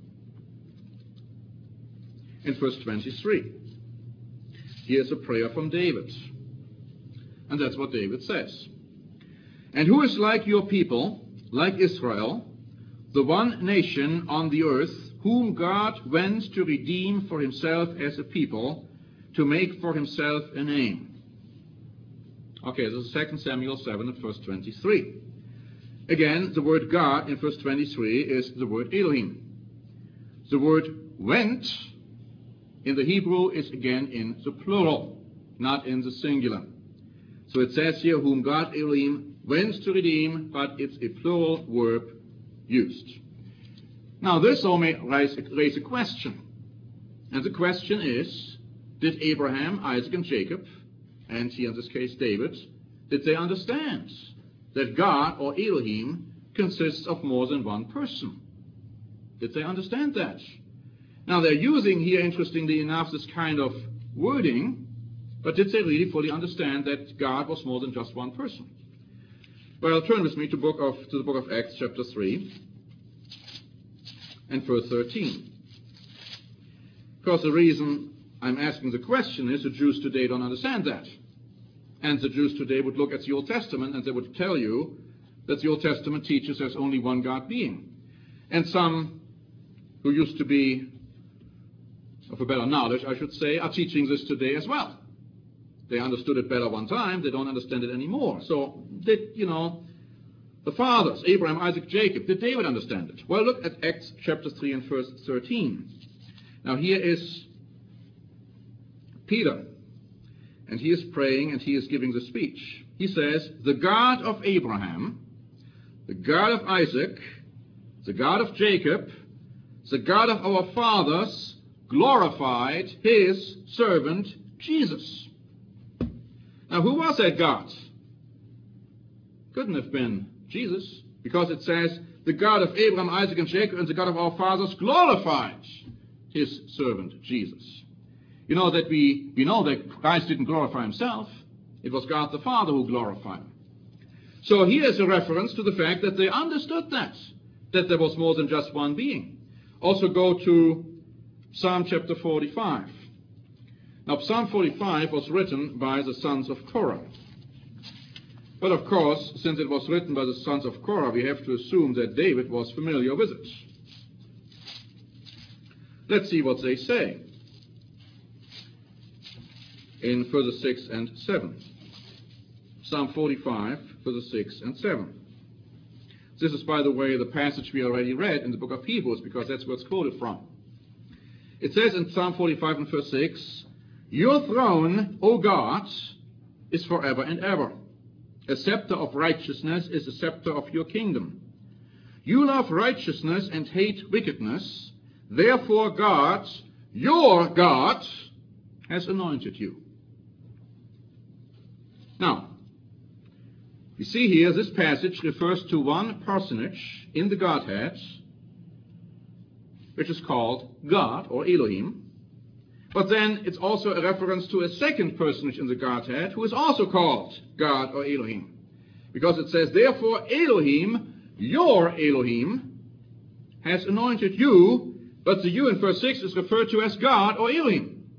in verse 23. Here's a prayer from David. And that's what David says. "And who is like your people, like Israel, the one nation on the earth, whom God went to redeem for himself as a people, to make for himself a name?" Okay, this is 2 Samuel 7 and verse 23. Again, the word God in verse 23 is the word Elohim. The word went in the Hebrew is again in the plural, not in the singular. So it says here, "whom God Elohim went to redeem," but it's a plural verb used. Now this all may raise a question. And the question is, did Abraham, Isaac, and Jacob, and here in this case David, did they understand that God or Elohim consists of more than one person? Did they understand that? Now they're using here, interestingly enough, this kind of wording, but did they really fully understand that God was more than just one person? Well, turn with me to the book of Acts chapter 3 and verse 13. Because the reason I'm asking the question is the Jews today don't understand that. And the Jews today would look at the Old Testament and they would tell you that the Old Testament teaches there's only one God being. And some who used to be of a better knowledge, I should say, are teaching this today as well. They understood it better one time, they don't understand it anymore. So did, the fathers, Abraham, Isaac, Jacob, did David understand it? Well, look at Acts chapter 3 and verse 13. Now here is Peter, and he is praying and he is giving the speech. He says, "The God of Abraham, the God of Isaac, the God of Jacob, the God of our fathers, glorified his servant Jesus." Now, who was that God? Couldn't have been Jesus, because it says, "The God of Abraham, Isaac, and Jacob, and the God of our fathers glorified his servant Jesus." You know that we know that Christ didn't glorify himself. It was God the Father who glorified him. So here is a reference to the fact that they understood that there was more than just one being. Also go to Psalm chapter 45. Now, Psalm 45 was written by the sons of Korah. But of course, since it was written by the sons of Korah, we have to assume that David was familiar with it. Let's see what they say in verses 6 and 7. Psalm 45, verses 6 and 7. This is, by the way, the passage we already read in the book of Hebrews, because that's where it's quoted from. It says in Psalm 45 and verse 6, "Your throne, O God, is forever and ever. A scepter of righteousness is the scepter of your kingdom. You love righteousness and hate wickedness. Therefore God, your God, has anointed you." Now, you see here, this passage refers to one personage in the Godhead, which is called God or Elohim. But then it's also a reference to a second personage in the Godhead who is also called God or Elohim. Because it says, "Therefore Elohim, your Elohim, has anointed you," but the you in verse 6 is referred to as God or Elohim.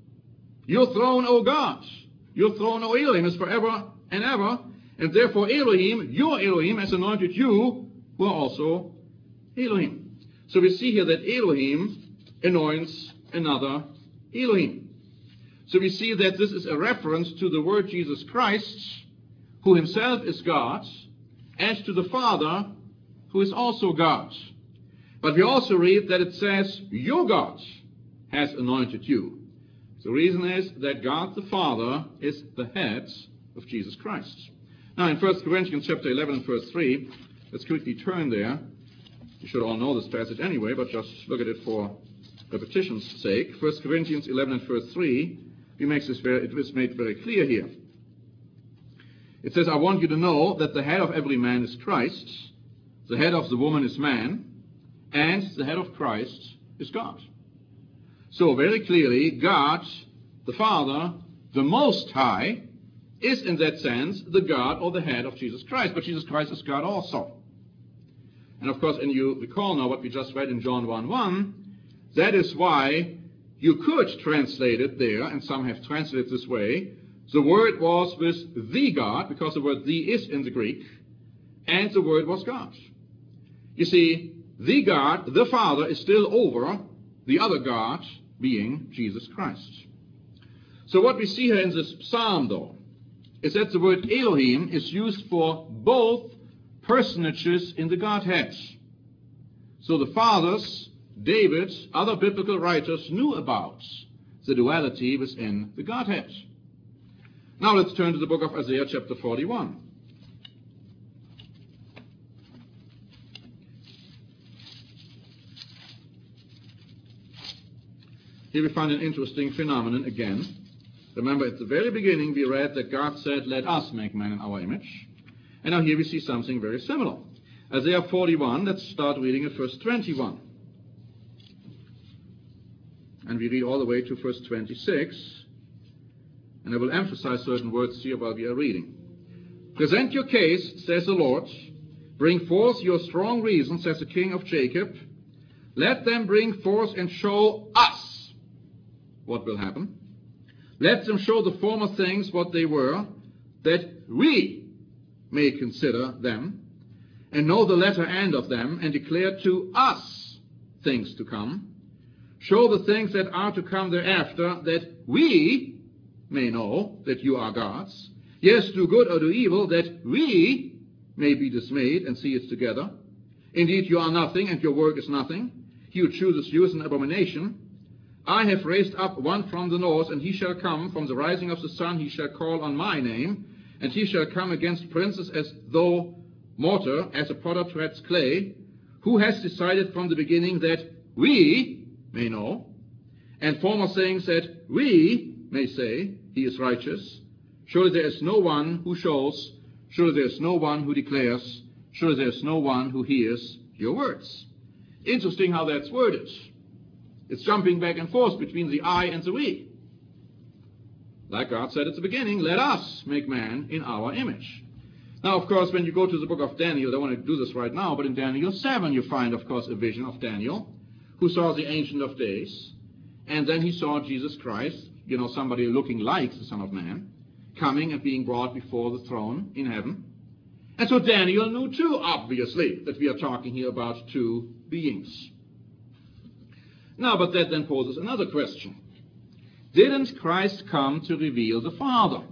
Your throne, O God, your throne, O Elohim, is forever and ever, and therefore Elohim, your Elohim, has anointed you, who are also Elohim. So we see here that Elohim anoints another Elohim. So we see that this is a reference to the Word Jesus Christ, who himself is God, and to the Father, who is also God. But we also read that it says, your God has anointed you. The reason is that God the Father is the head of Jesus Christ. Now in 1 Corinthians chapter 11 and verse 3, let's quickly turn there. You should all know this passage anyway, but just look at it for repetition's sake. 1 Corinthians 11 and verse 3, it is made very clear here. It says, I want you to know that the head of every man is Christ, the head of the woman is man, and the head of Christ is God. So very clearly, God, the Father, the Most High, is in that sense the God or the head of Jesus Christ. But Jesus Christ is God also. And of course, and you recall now what we just read in John 1:1, that is why you could translate it there, and some have translated it this way. The word was with the God, because the word the is in the Greek, and the word was God. You see, the God, the Father, is still over the other God, being Jesus Christ. So what we see here in this psalm, though, is that the word Elohim is used for both personages in the Godhead. So the fathers, David, other biblical writers knew about the duality within the Godhead. Now let's turn to the book of Isaiah chapter 41. Here we find an interesting phenomenon again. Remember, at the very beginning we read that God said, let us make man in our image. And now here we see something very similar. Isaiah 41, let's start reading at verse 21. And we read all the way to verse 26. And I will emphasize certain words here while we are reading. Present your case, says the Lord. Bring forth your strong reasons, says the King of Jacob. Let them bring forth and show us what will happen. Let them show the former things what they were, that we may consider them, and know the latter end of them, and declare to us things to come. Show the things that are to come thereafter, that we may know that you are gods. Yes, do good or do evil, that we may be dismayed and see it together. Indeed, you are nothing, and your work is nothing. He who chooses you is an abomination. I have raised up one from the north, and he shall come from the rising of the sun. He shall call on my name, and he shall come against princes as though mortar, as a potter treads clay. Who has decided from the beginning that we may know, and former things that we may say, he is righteous. Surely there is no one who shows, surely there is no one who declares, surely there is no one who hears your words. Interesting how that's worded. It's jumping back and forth between the I and the we. Like God said at the beginning, let us make man in our image. Now, of course, when you go to the book of Daniel, I don't want to do this right now, but in Daniel 7 you find, of course, a vision of Daniel, who saw the Ancient of Days, and then he saw Jesus Christ, somebody looking like the Son of Man, coming and being brought before the throne in heaven. And so Daniel knew too, obviously, that we are talking here about two beings. Now, but that then poses another question. Didn't Christ come to reveal the Father?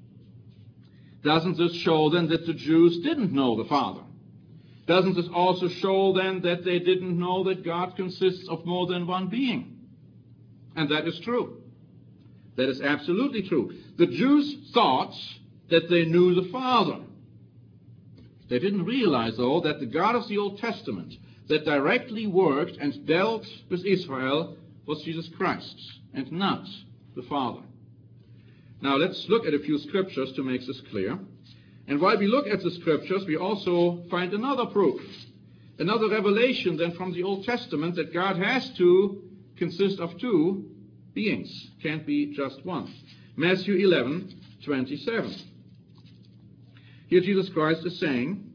Doesn't this show then that the Jews didn't know the Father? Doesn't this also show then that they didn't know that God consists of more than one being? And that is true. That is absolutely true. The Jews thought that they knew the Father. They didn't realize, though, that the God of the Old Testament that directly worked and dealt with Israel was Jesus Christ, and not the Father. Now let's look at a few scriptures to make this clear. And while we look at the scriptures, we also find another proof, another revelation then from the Old Testament, that God has to consist of two beings. Can't be just one. Matthew 11:27. Here Jesus Christ is saying,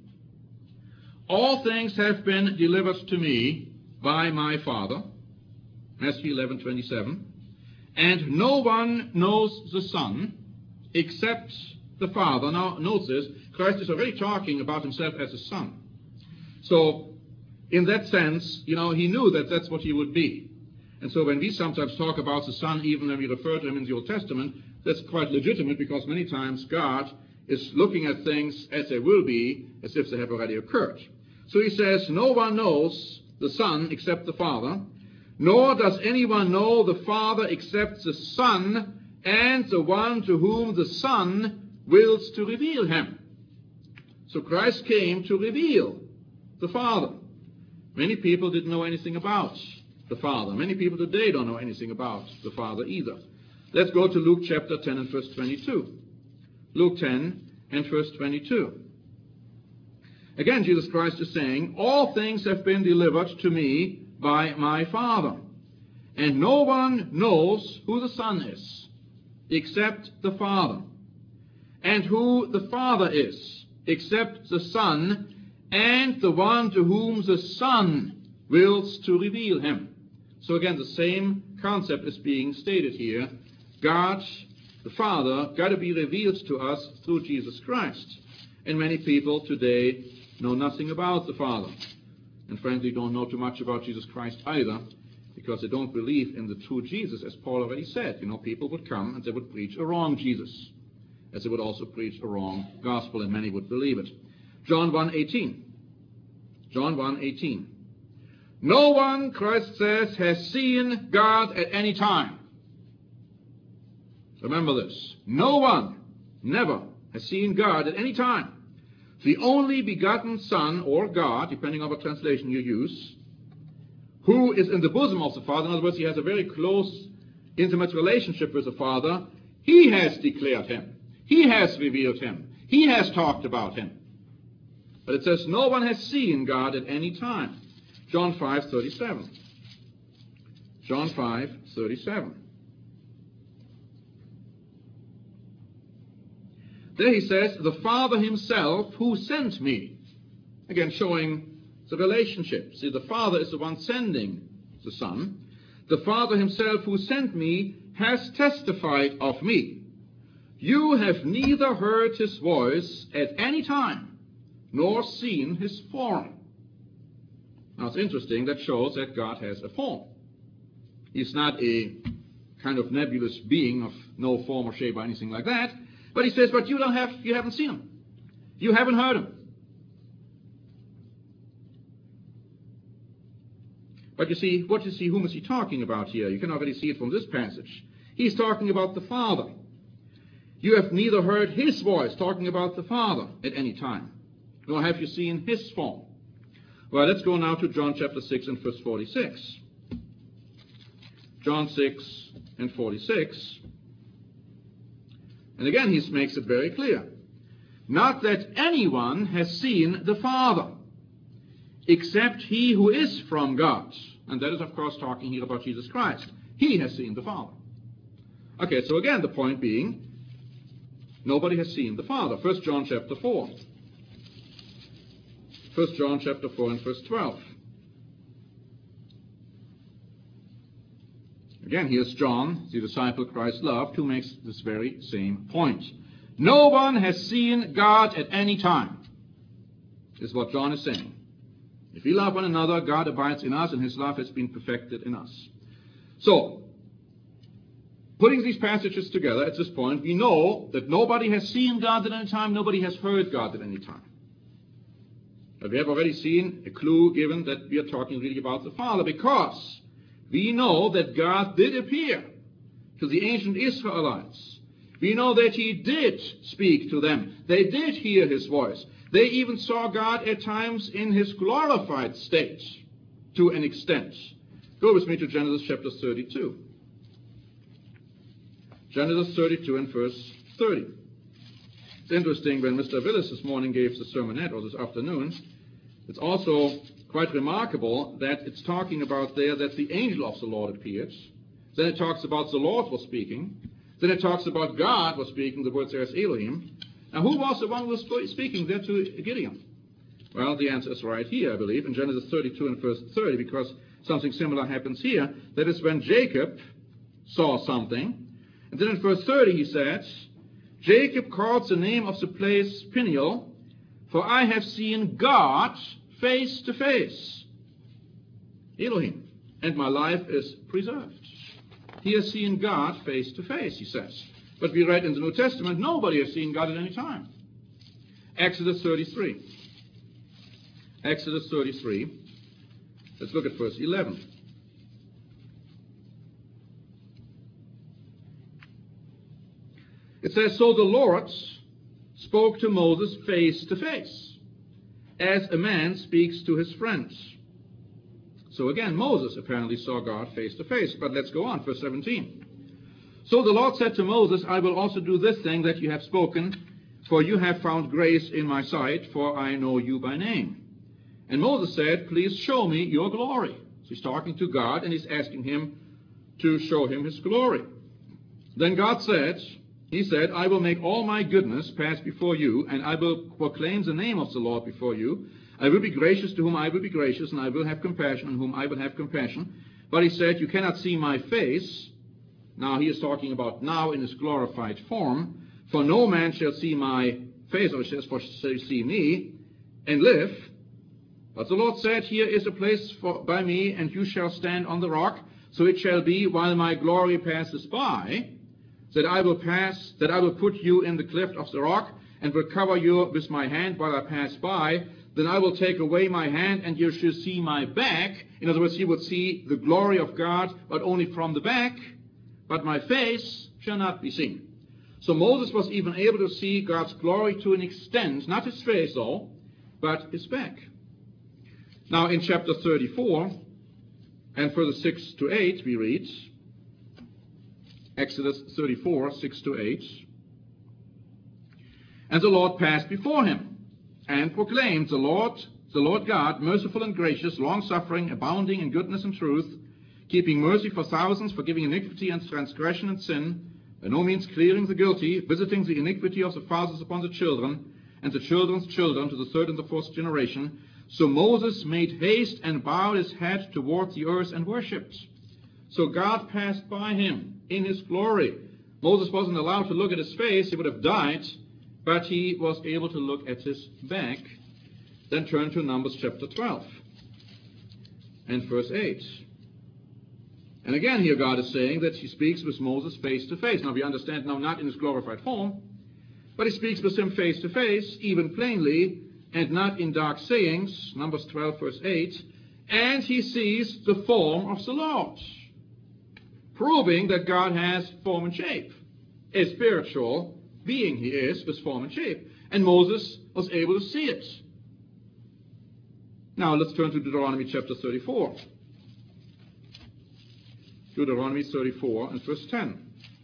all things have been delivered to me by my Father. Matthew 11:27. and no one knows the Son except the Father. Now, notice this, Christ is already talking about himself as a Son. So, in that sense, he knew that that's what he would be. And so when we sometimes talk about the Son, even when we refer to him in the Old Testament, that's quite legitimate, because many times God is looking at things as they will be, as if they have already occurred. So he says, no one knows the Son except the Father, nor does anyone know the Father except the Son, and the one to whom the Son wills to reveal him. So Christ came to reveal the Father. Many people didn't know anything about the Father. Many people today don't know anything about the Father either. Let's go to Luke chapter 10 and verse 22. Luke 10 and verse 22. Again, Jesus Christ is saying, all things have been delivered to me by my Father, and no one knows who the Son is except the Father, and who the Father is except the Son, and the one to whom the Son wills to reveal him. So again, the same concept is being stated here. God, the Father, got to be revealed to us through Jesus Christ. And many people today know nothing about the Father. And frankly, don't know too much about Jesus Christ either, because they don't believe in the true Jesus, as Paul already said. People would come and they would preach a wrong Jesus, as they would also preach a wrong gospel, and many would believe it. John 1:18. John 1:18. No one, Christ says, has seen God at any time. Remember this. No one, never, has seen God at any time. The only begotten Son, or God, depending on what translation you use, who is in the bosom of the Father, in other words, he has a very close, intimate relationship with the Father, he has declared him. He has revealed him. He has talked about him. But it says no one has seen God at any time. John 5:37. John 5:37. There he says, the Father himself who sent me. Again, showing the relationship. See, the Father is the one sending the Son. The Father himself who sent me has testified of me. You have neither heard his voice at any time, nor seen his form. Now, it's interesting. That shows that God has a form. He's not a kind of nebulous being of no form or shape or anything like that. But he says, but you haven't seen him. You haven't heard him. But you see, whom is he talking about here? You can already see it from this passage. He's talking about the Father. You have neither heard his voice, talking about the Father, at any time, nor have you seen his form. Well, let's go now to John chapter 6 and verse 46. John 6 and 46. And again, he makes it very clear. Not that anyone has seen the Father, except he who is from God. And that is, of course, talking here about Jesus Christ. He has seen the Father. Okay, so again, the point being, nobody has seen the Father. 1 John chapter 4. 1 John chapter 4 and verse 12. Again, here's John, the disciple Christ loved, who makes this very same point. No one has seen God at any time, is what John is saying. If we love one another, God abides in us, and his love has been perfected in us. So, putting these passages together at this point, we know that nobody has seen God at any time, nobody has heard God at any time. But we have already seen a clue given that we are talking really about the Father, because we know that God did appear to the ancient Israelites. We know that he did speak to them. They did hear his voice. They even saw God at times in his glorified state to an extent. Go with me to Genesis chapter 32. Genesis 32 and verse 30. It's interesting, when Mr. Willis this morning gave the sermonette, or this afternoon, it's also quite remarkable that it's talking about there that the angel of the Lord appeared. Then it talks about the Lord was speaking. Then it talks about God was speaking. The word there is Elohim. Now, who was the one who was speaking there to Gideon? Well, the answer is right here, I believe, in Genesis 32 and verse 30, because something similar happens here. That is when Jacob saw something. And then in verse 30 he said, Jacob called the name of the place Peniel, for I have seen God face to face, Elohim, and my life is preserved. He has seen God face to face, he says. But we read in the New Testament, nobody has seen God at any time. Exodus 33. Exodus 33. Let's look at verse 11. It says, So the Lord spoke to Moses face to face, as a man speaks to his friends. So again, Moses apparently saw God face to face. But let's go on, verse 17. So the Lord said to Moses, I will also do this thing that you have spoken, for you have found grace in my sight, for I know you by name. And Moses said, Please show me your glory. So he's talking to God, and he's asking him to show him his glory. Then God said, He said, I will make all my goodness pass before you, and I will proclaim the name of the Lord before you. I will be gracious to whom I will be gracious, and I will have compassion on whom I will have compassion. But he said, You cannot see my face. Now he is talking about now in his glorified form. For no man shall see my face, or he says, for shall see me, and live. But the Lord said, Here is a place by me, and you shall stand on the rock. So it shall be, while my glory passes by, that I will put you in the cleft of the rock, and will cover you with my hand while I pass by. Then I will take away my hand, and you shall see my back. In other words, you would see the glory of God, but only from the back. But my face shall not be seen. So Moses was even able to see God's glory to an extent, not his face though, but his back. Now in chapter 34, and verses 6 to 8, we read, Exodus 34, 6 to 8. And the Lord passed before him, and proclaimed, the Lord God, merciful and gracious, long-suffering, abounding in goodness and truth, keeping mercy for thousands, forgiving iniquity and transgression and sin, by no means clearing the guilty, visiting the iniquity of the fathers upon the children, and the children's children to the third and the fourth generation. So Moses made haste and bowed his head toward the earth and worshipped. So God passed by him in his glory. Moses wasn't allowed to look at his face, he would have died, but he was able to look at his back. Then turn to Numbers chapter 12 and verse 8. And again here God is saying that he speaks with Moses face to face. Now we understand now not in his glorified form, but he speaks with him face to face, even plainly, and not in dark sayings. Numbers 12 verse 8. And he sees the form of the Lord, proving that God has form and shape. A spiritual being he is with form and shape. And Moses was able to see it. Now let's turn to Deuteronomy chapter 34. Deuteronomy 34 and verse 10.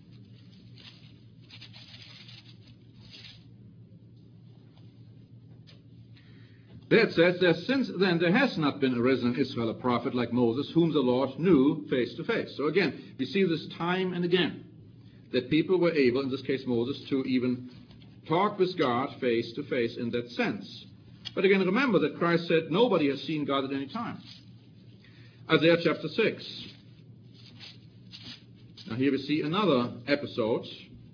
There it says, since then there has not been arisen in Israel a prophet like Moses, whom the Lord knew face to face. So again, we see this time and again, that people were able, in this case Moses, to even talk with God face to face in that sense. But again, remember that Christ said nobody has seen God at any time. Isaiah chapter 6. Now here we see another episode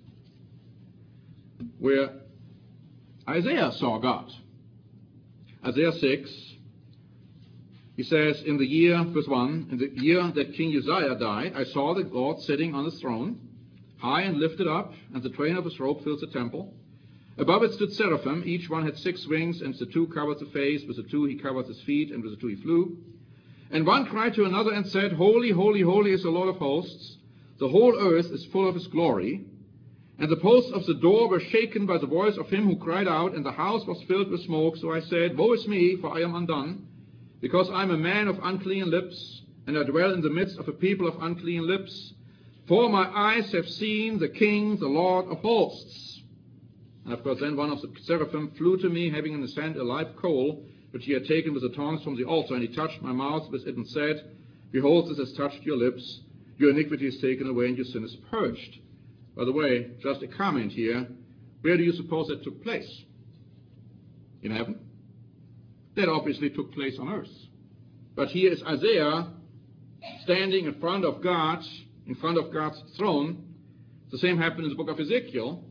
where Isaiah saw God. Isaiah 6, he says, in the year, verse 1, in the year that King Uzziah died, I saw the Lord sitting on his throne, high and lifted up, and the train of his robe filled the temple. Above it stood seraphim, each one had 6 wings, and the 2 covered the face, with the 2 he covered his feet, and with the 2 he flew. And one cried to another and said, Holy, holy, holy is the Lord of hosts. The whole earth is full of his glory. And the posts of the door were shaken by the voice of him who cried out, and the house was filled with smoke. So I said, Woe is me, for I am undone, because I am a man of unclean lips, and I dwell in the midst of a people of unclean lips. For my eyes have seen the King, the Lord of hosts. And of course then one of the seraphim flew to me, having in his hand a live coal, which he had taken with the tongs from the altar, and he touched my mouth with it and said, Behold, this has touched your lips. Your iniquity is taken away, and your sin is purged. By the way, just a comment here. Where do you suppose that took place? In heaven? That obviously took place on earth. But here is Isaiah standing in front of God in front of God's throne. The same happened in the book of Ezekiel.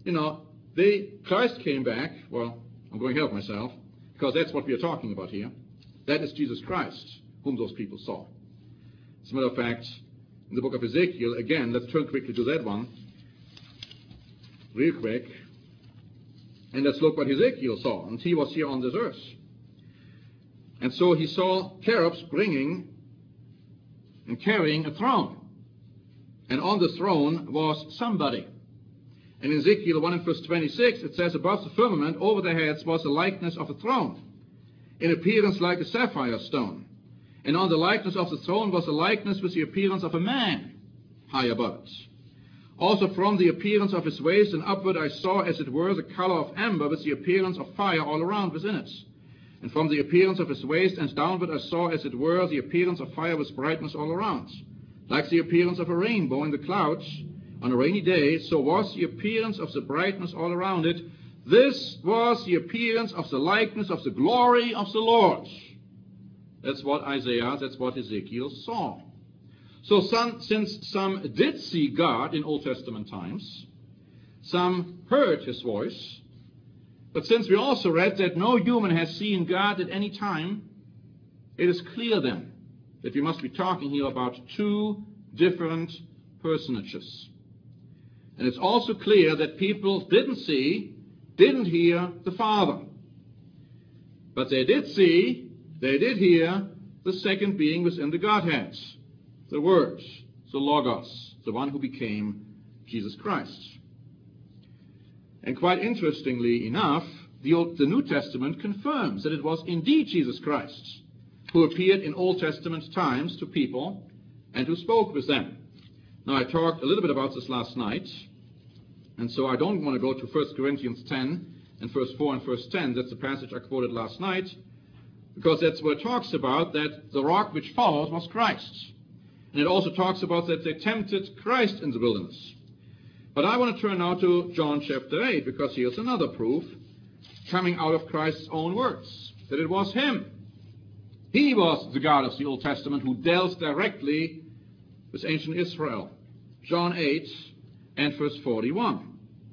Christ came back. Well, I'm going to help myself, because that's what we are talking about here. That is Jesus Christ, whom those people saw. As a matter of fact, in the book of Ezekiel, again, let's turn quickly to that one, real quick, and let's look what Ezekiel saw. And he was here on this earth. And so he saw cherubs bringing and carrying a throne. And on the throne was somebody. And in Ezekiel 1 and verse 26, it says, above the firmament, over their heads, was the likeness of a throne, in appearance like a sapphire stone. And on the likeness of the throne was a likeness with the appearance of a man, high above it. Also from the appearance of his waist and upward I saw, as it were, the color of amber, with the appearance of fire all around within it. And from the appearance of his waist and downward I saw, as it were, the appearance of fire with brightness all around. Like the appearance of a rainbow in the clouds on a rainy day, so was the appearance of the brightness all around it. This was the appearance of the likeness of the glory of the Lord. That's what that's what Ezekiel saw. So since some did see God in Old Testament times, some heard his voice, but since we also read that no human has seen God at any time, it is clear then that we must be talking here about two different personages. And it's also clear that people didn't hear the Father. But they did hear the second being within the Godhead, the Word, the Logos, the one who became Jesus Christ. And quite interestingly enough, the New Testament confirms that it was indeed Jesus Christ who appeared in Old Testament times to people and who spoke with them. Now, I talked a little bit about this last night, and so I don't want to go to 1 Corinthians 10 and verse 4 and verse 10. That's the passage I quoted last night, because that's where it talks about that the rock which followed was Christ. And it also talks about that they tempted Christ in the wilderness. But I want to turn now to John chapter 8, because here's another proof coming out of Christ's own words, that it was him. He was the God of the Old Testament who dealt directly with ancient Israel. John 8 and verse 41.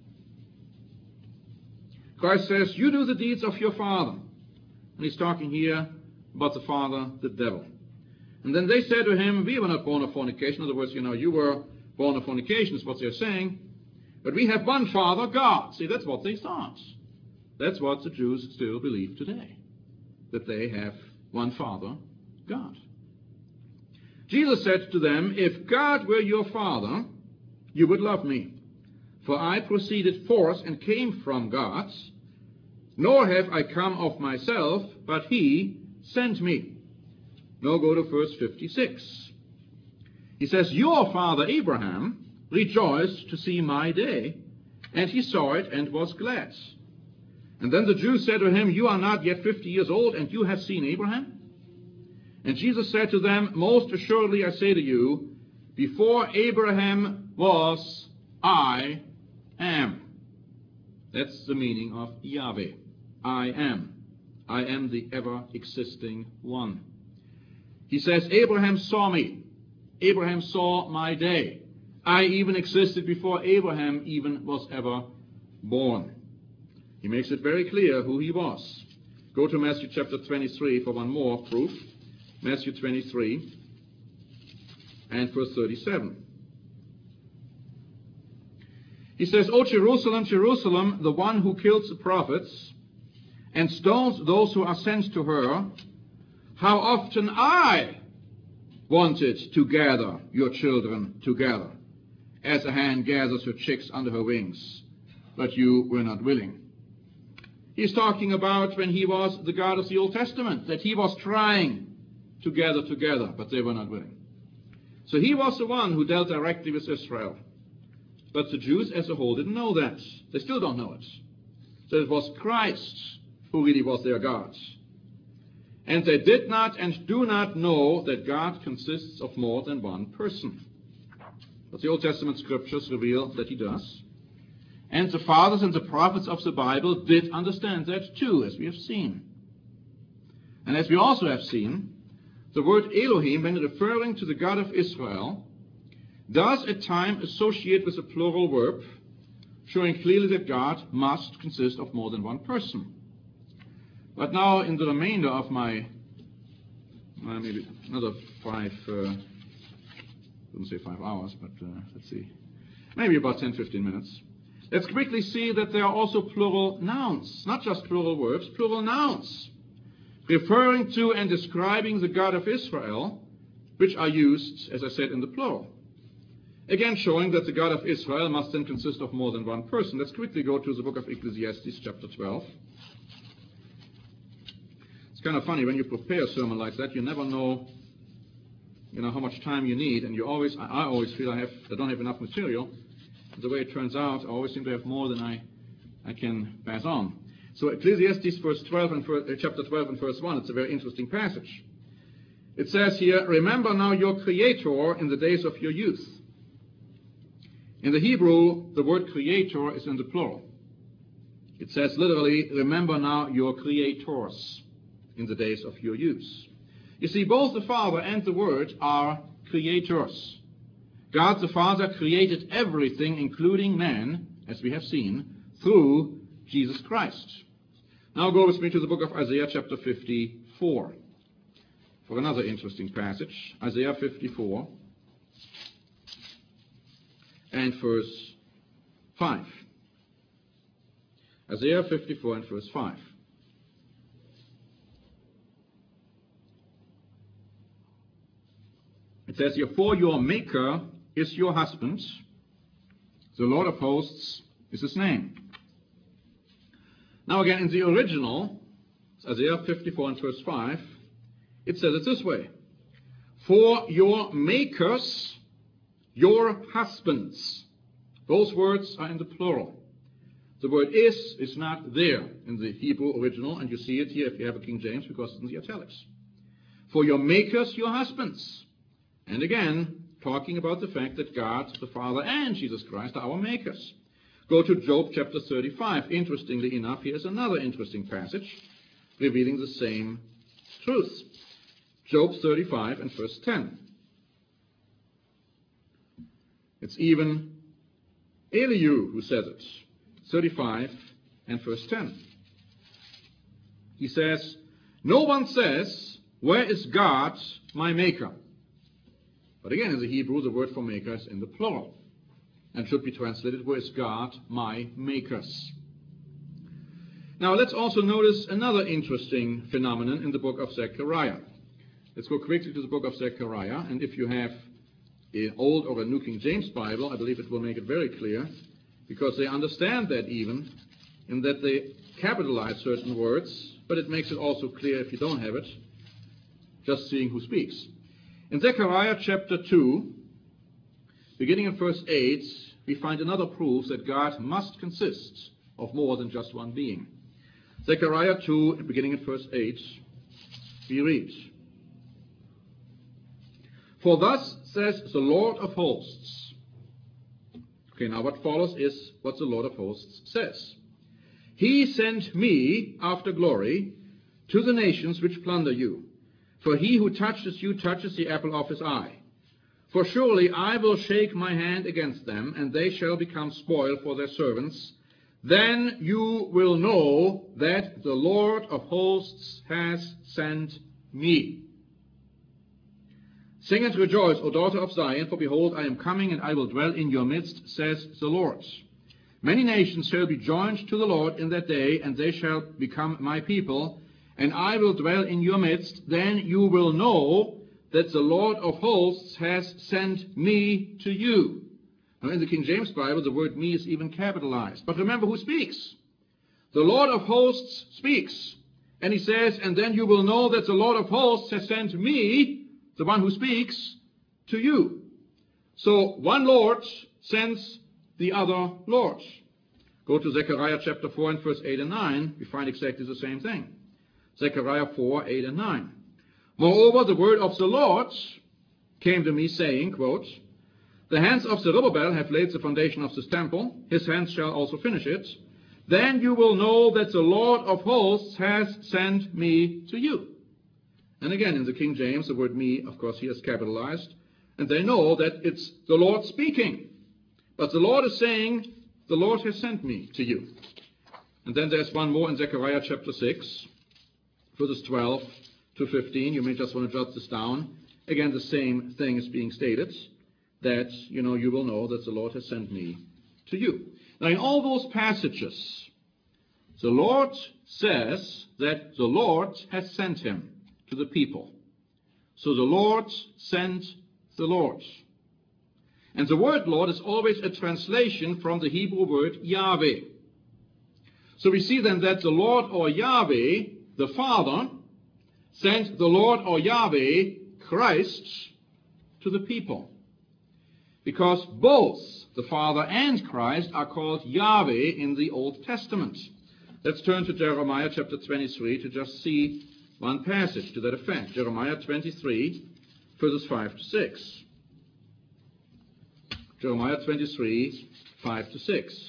Christ says, you do the deeds of your father. And he's talking here about the father, the devil. And then they said to him, we were not born of fornication. In other words, you were born of fornication is what they're saying. But we have one Father, God. See, that's what they thought. That's what the Jews still believe today, that they have one Father, God. Jesus said to them, if God were your Father, you would love me. For I proceeded forth and came from God, nor have I come of myself, but he sent me. Now go to verse 56. He says, your father Abraham rejoiced to see my day, and he saw it and was glad. And then the Jews said to him, you are not yet 50 years old, and you have seen Abraham? And Jesus said to them, most assuredly I say to you, before Abraham was, I am. That's the meaning of Yahweh. I am. I am the ever-existing one. He says, Abraham saw me. Abraham saw my day. I even existed before Abraham even was ever born. He makes it very clear who he was. Go to Matthew chapter 23 for one more proof. Matthew 23 and verse 37. He says, O Jerusalem, Jerusalem, the one who kills the prophets and stones those who are sent to her, how often I wanted to gather your children together, as a hen gathers her chicks under her wings, but you were not willing. He's talking about when he was the God of the Old Testament, that he was trying to gather together, but they were not willing. So he was the one who dealt directly with Israel. But the Jews as a whole didn't know that. They still don't know it. So it was Christ who really was their God. And they did not and do not know that God consists of more than one person. But the Old Testament scriptures reveal that he does. And the fathers and the prophets of the Bible did understand that too, as we have seen. And as we also have seen, the word Elohim, when referring to the God of Israel, does at times associate with a plural verb, showing clearly that God must consist of more than one person. But now in the remainder of my, maybe another wouldn't say 5 hours, but let's see, maybe about 10-15 minutes, let's quickly see that there are also plural nouns, not just plural verbs, plural nouns, referring to and describing the God of Israel, which are used, as I said, in the plural. Again, showing that the God of Israel must then consist of more than one person. Let's quickly go to the book of Ecclesiastes, chapter 12. It's kind of funny, when you prepare a sermon like that, you never know, how much time you need, and I always feel I don't have enough material. The way it turns out, I always seem to have more than I can pass on. So Ecclesiastes chapter 12 and verse 1, it's a very interesting passage. It says here, "Remember now your Creator in the days of your youth." In the Hebrew, the word creator is in the plural. It says literally, "Remember now your creators in the days of your youth." You see, both the Father and the Word are creators. God the Father created everything, including man, as we have seen, through Jesus Christ. Now go with me to the book of Isaiah chapter 54 for another interesting passage. Isaiah 54 and verse 5. Isaiah 54 and verse 5. It says here, "For your Maker is your husband, the Lord of hosts is his name." Now again, in the original, Isaiah 54 and verse 5, it says it this way, "For your makers, your husbands." Those words are in the plural. The word is not there in the Hebrew original, and you see it here if you have a King James because it's in the italics. "For your makers, your husbands." And again, talking about the fact that God, the Father, and Jesus Christ are our makers. Go to Job chapter 35. Interestingly enough, here's another interesting passage revealing the same truth. Job 35 and verse 10. It's even Elihu who says it. 35 and verse 10. He says, "No one says, 'Where is God, my maker?'" But again, in the Hebrew, the word for maker is in the plural, and should be translated, "Where is God, my makers?" Now, let's also notice another interesting phenomenon in the book of Zechariah. Let's go quickly to the book of Zechariah, and if you have an Old or a New King James Bible, I believe it will make it very clear, because they understand that even, in that they capitalize certain words, but it makes it also clear if you don't have it, just seeing who speaks. In Zechariah chapter 2, beginning in verse 8, we find another proof that God must consist of more than just one being. Zechariah 2, beginning in verse 8, we read, "For thus says the Lord of hosts." Okay, now what follows is what the Lord of hosts says. "He sent me after glory to the nations which plunder you. For he who touches you touches the apple of his eye. For surely I will shake my hand against them, and they shall become spoil for their servants. Then you will know that the Lord of hosts has sent me. Sing and rejoice, O daughter of Zion, for behold, I am coming, and I will dwell in your midst, says the Lord. Many nations shall be joined to the Lord in that day, and they shall become my people, and I will dwell in your midst. Then you will know that the Lord of hosts has sent me to you." Now, in the King James Bible, the word "me" is even capitalized. But remember who speaks. The Lord of hosts speaks. And he says, "And then you will know that the Lord of hosts has sent me," the one who speaks, "to you." So one Lord sends the other Lord. Go to Zechariah chapter 4 and verse 8 and 9. We find exactly the same thing. Zechariah 4, 8 and 9. "Moreover, the word of the Lord came to me, saying," quote, "The hands of Zerubbabel have laid the foundation of this temple. His hands shall also finish it. Then you will know that the Lord of hosts has sent me to you." And again, in the King James, the word "me," of course, here is capitalized. And they know that it's the Lord speaking. But the Lord is saying, the Lord has sent me to you. And then there's one more in Zechariah chapter 6, verses 12 to 15. You may just want to jot this down. Again, the same thing is being stated, that, you will know that the Lord has sent me to you. Now, in all those passages, the Lord says that the Lord has sent him to the people. So the Lord sent the Lord. And the word Lord is always a translation from the Hebrew word Yahweh. So we see then that the Lord or Yahweh, the Father, sent the Lord or Yahweh, Christ, to the people. Because both the Father and Christ are called Yahweh in the Old Testament. Let's turn to Jeremiah chapter 23 to just see one passage to that effect. Jeremiah 23, verses 5 to 6. Jeremiah 23, 5 to 6.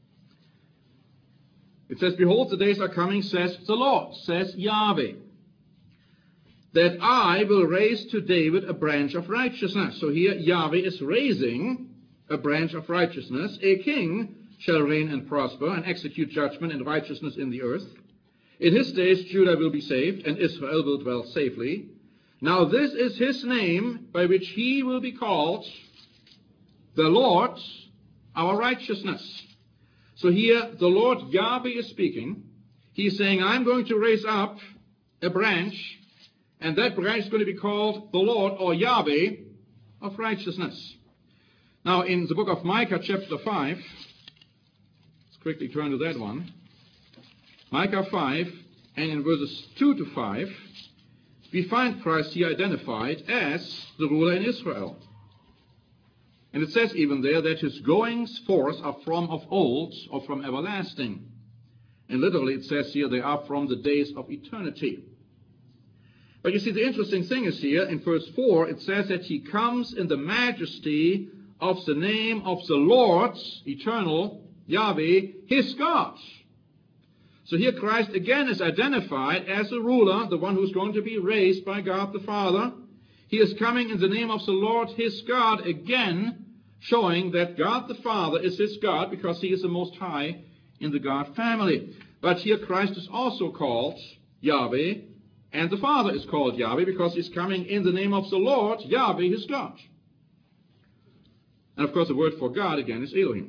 It says, Behold, the days are coming, says the Lord, says Yahweh, that I will raise to David a branch of righteousness. So here Yahweh is raising a branch of righteousness. A king shall reign and prosper and execute judgment and righteousness in the earth. In his days Judah will be saved and Israel will dwell safely. Now this is his name by which he will be called, the Lord, our righteousness. So here the Lord Yahweh is speaking. He's saying, I'm going to raise up a branch, and that branch is going to be called the Lord or Yahweh of righteousness. Now in the book of Micah chapter 5, let's quickly turn to that one. Micah 5, and in verses 2 to 5, we find Christ here identified as the ruler in Israel. And it says even there that his goings forth are from of old or from everlasting. And literally it says here they are from the days of eternity. But you see, the interesting thing is here in verse 4, it says that he comes in the majesty of the name of the Lord, eternal, Yahweh, his God. So here Christ again is identified as a ruler, the one who's going to be raised by God the Father. He is coming in the name of the Lord, his God, again showing that God the Father is his God because he is the Most High in the God family. But here Christ is also called Yahweh, and the Father is called Yahweh because he's coming in the name of the Lord, Yahweh, his God. And of course the word for God again is Elohim.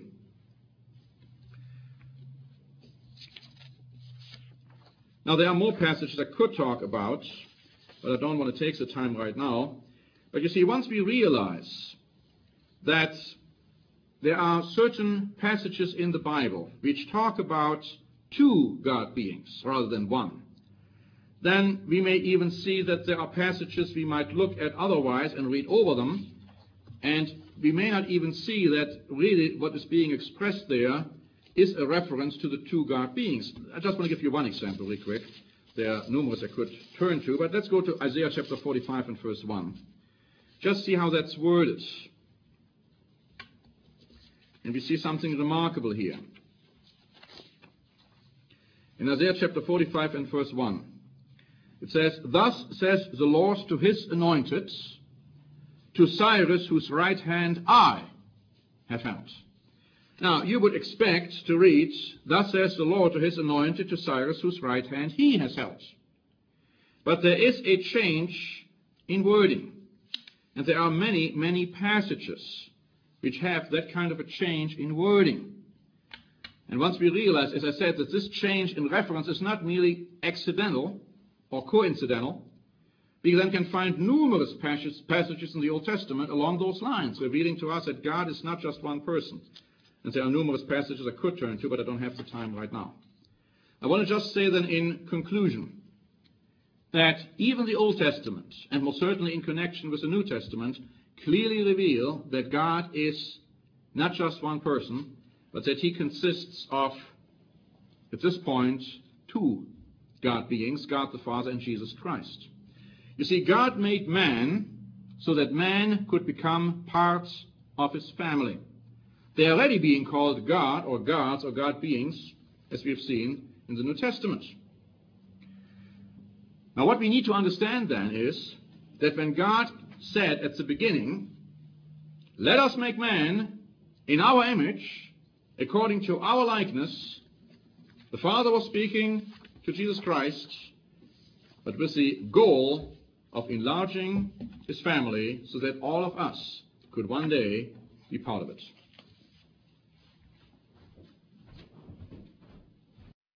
Now there are more passages I could talk about, but I don't want to take the time right now. But you see, once we realize that there are certain passages in the Bible which talk about two God beings rather than one, then we may even see that there are passages we might look at otherwise and read over them, and we may not even see that really what is being expressed there is a reference to the two God beings. I just want to give you one example really quick. There are numerous I could turn to, but let's go to Isaiah chapter 45 and verse 1. Just see how that's worded. And we see something remarkable here. In Isaiah chapter 45 and verse 1, it says, Thus says the Lord to his anointed, to Cyrus, whose right hand I have held. Now, you would expect to read, Thus says the Lord to his anointed, to Cyrus, whose right hand he has held. But there is a change in wording. And there are many, many passages which have that kind of a change in wording. And once we realize, as I said, that this change in reference is not merely accidental or coincidental, we then can find numerous passages in the Old Testament along those lines, revealing to us that God is not just one person. And there are numerous passages I could turn to, but I don't have the time right now. I want to just say then in conclusion that even the Old Testament, and most certainly in connection with the New Testament, clearly reveal that God is not just one person, but that he consists of, at this point, two God beings, God the Father and Jesus Christ. You see, God made man so that man could become part of his family. They are already being called God or gods or God beings, as we have seen in the New Testament. Now what we need to understand then is that when God said at the beginning Let us make man in our image, according to our likeness. The Father was speaking to Jesus Christ, but with the goal of enlarging his family so that all of us could one day be part of it.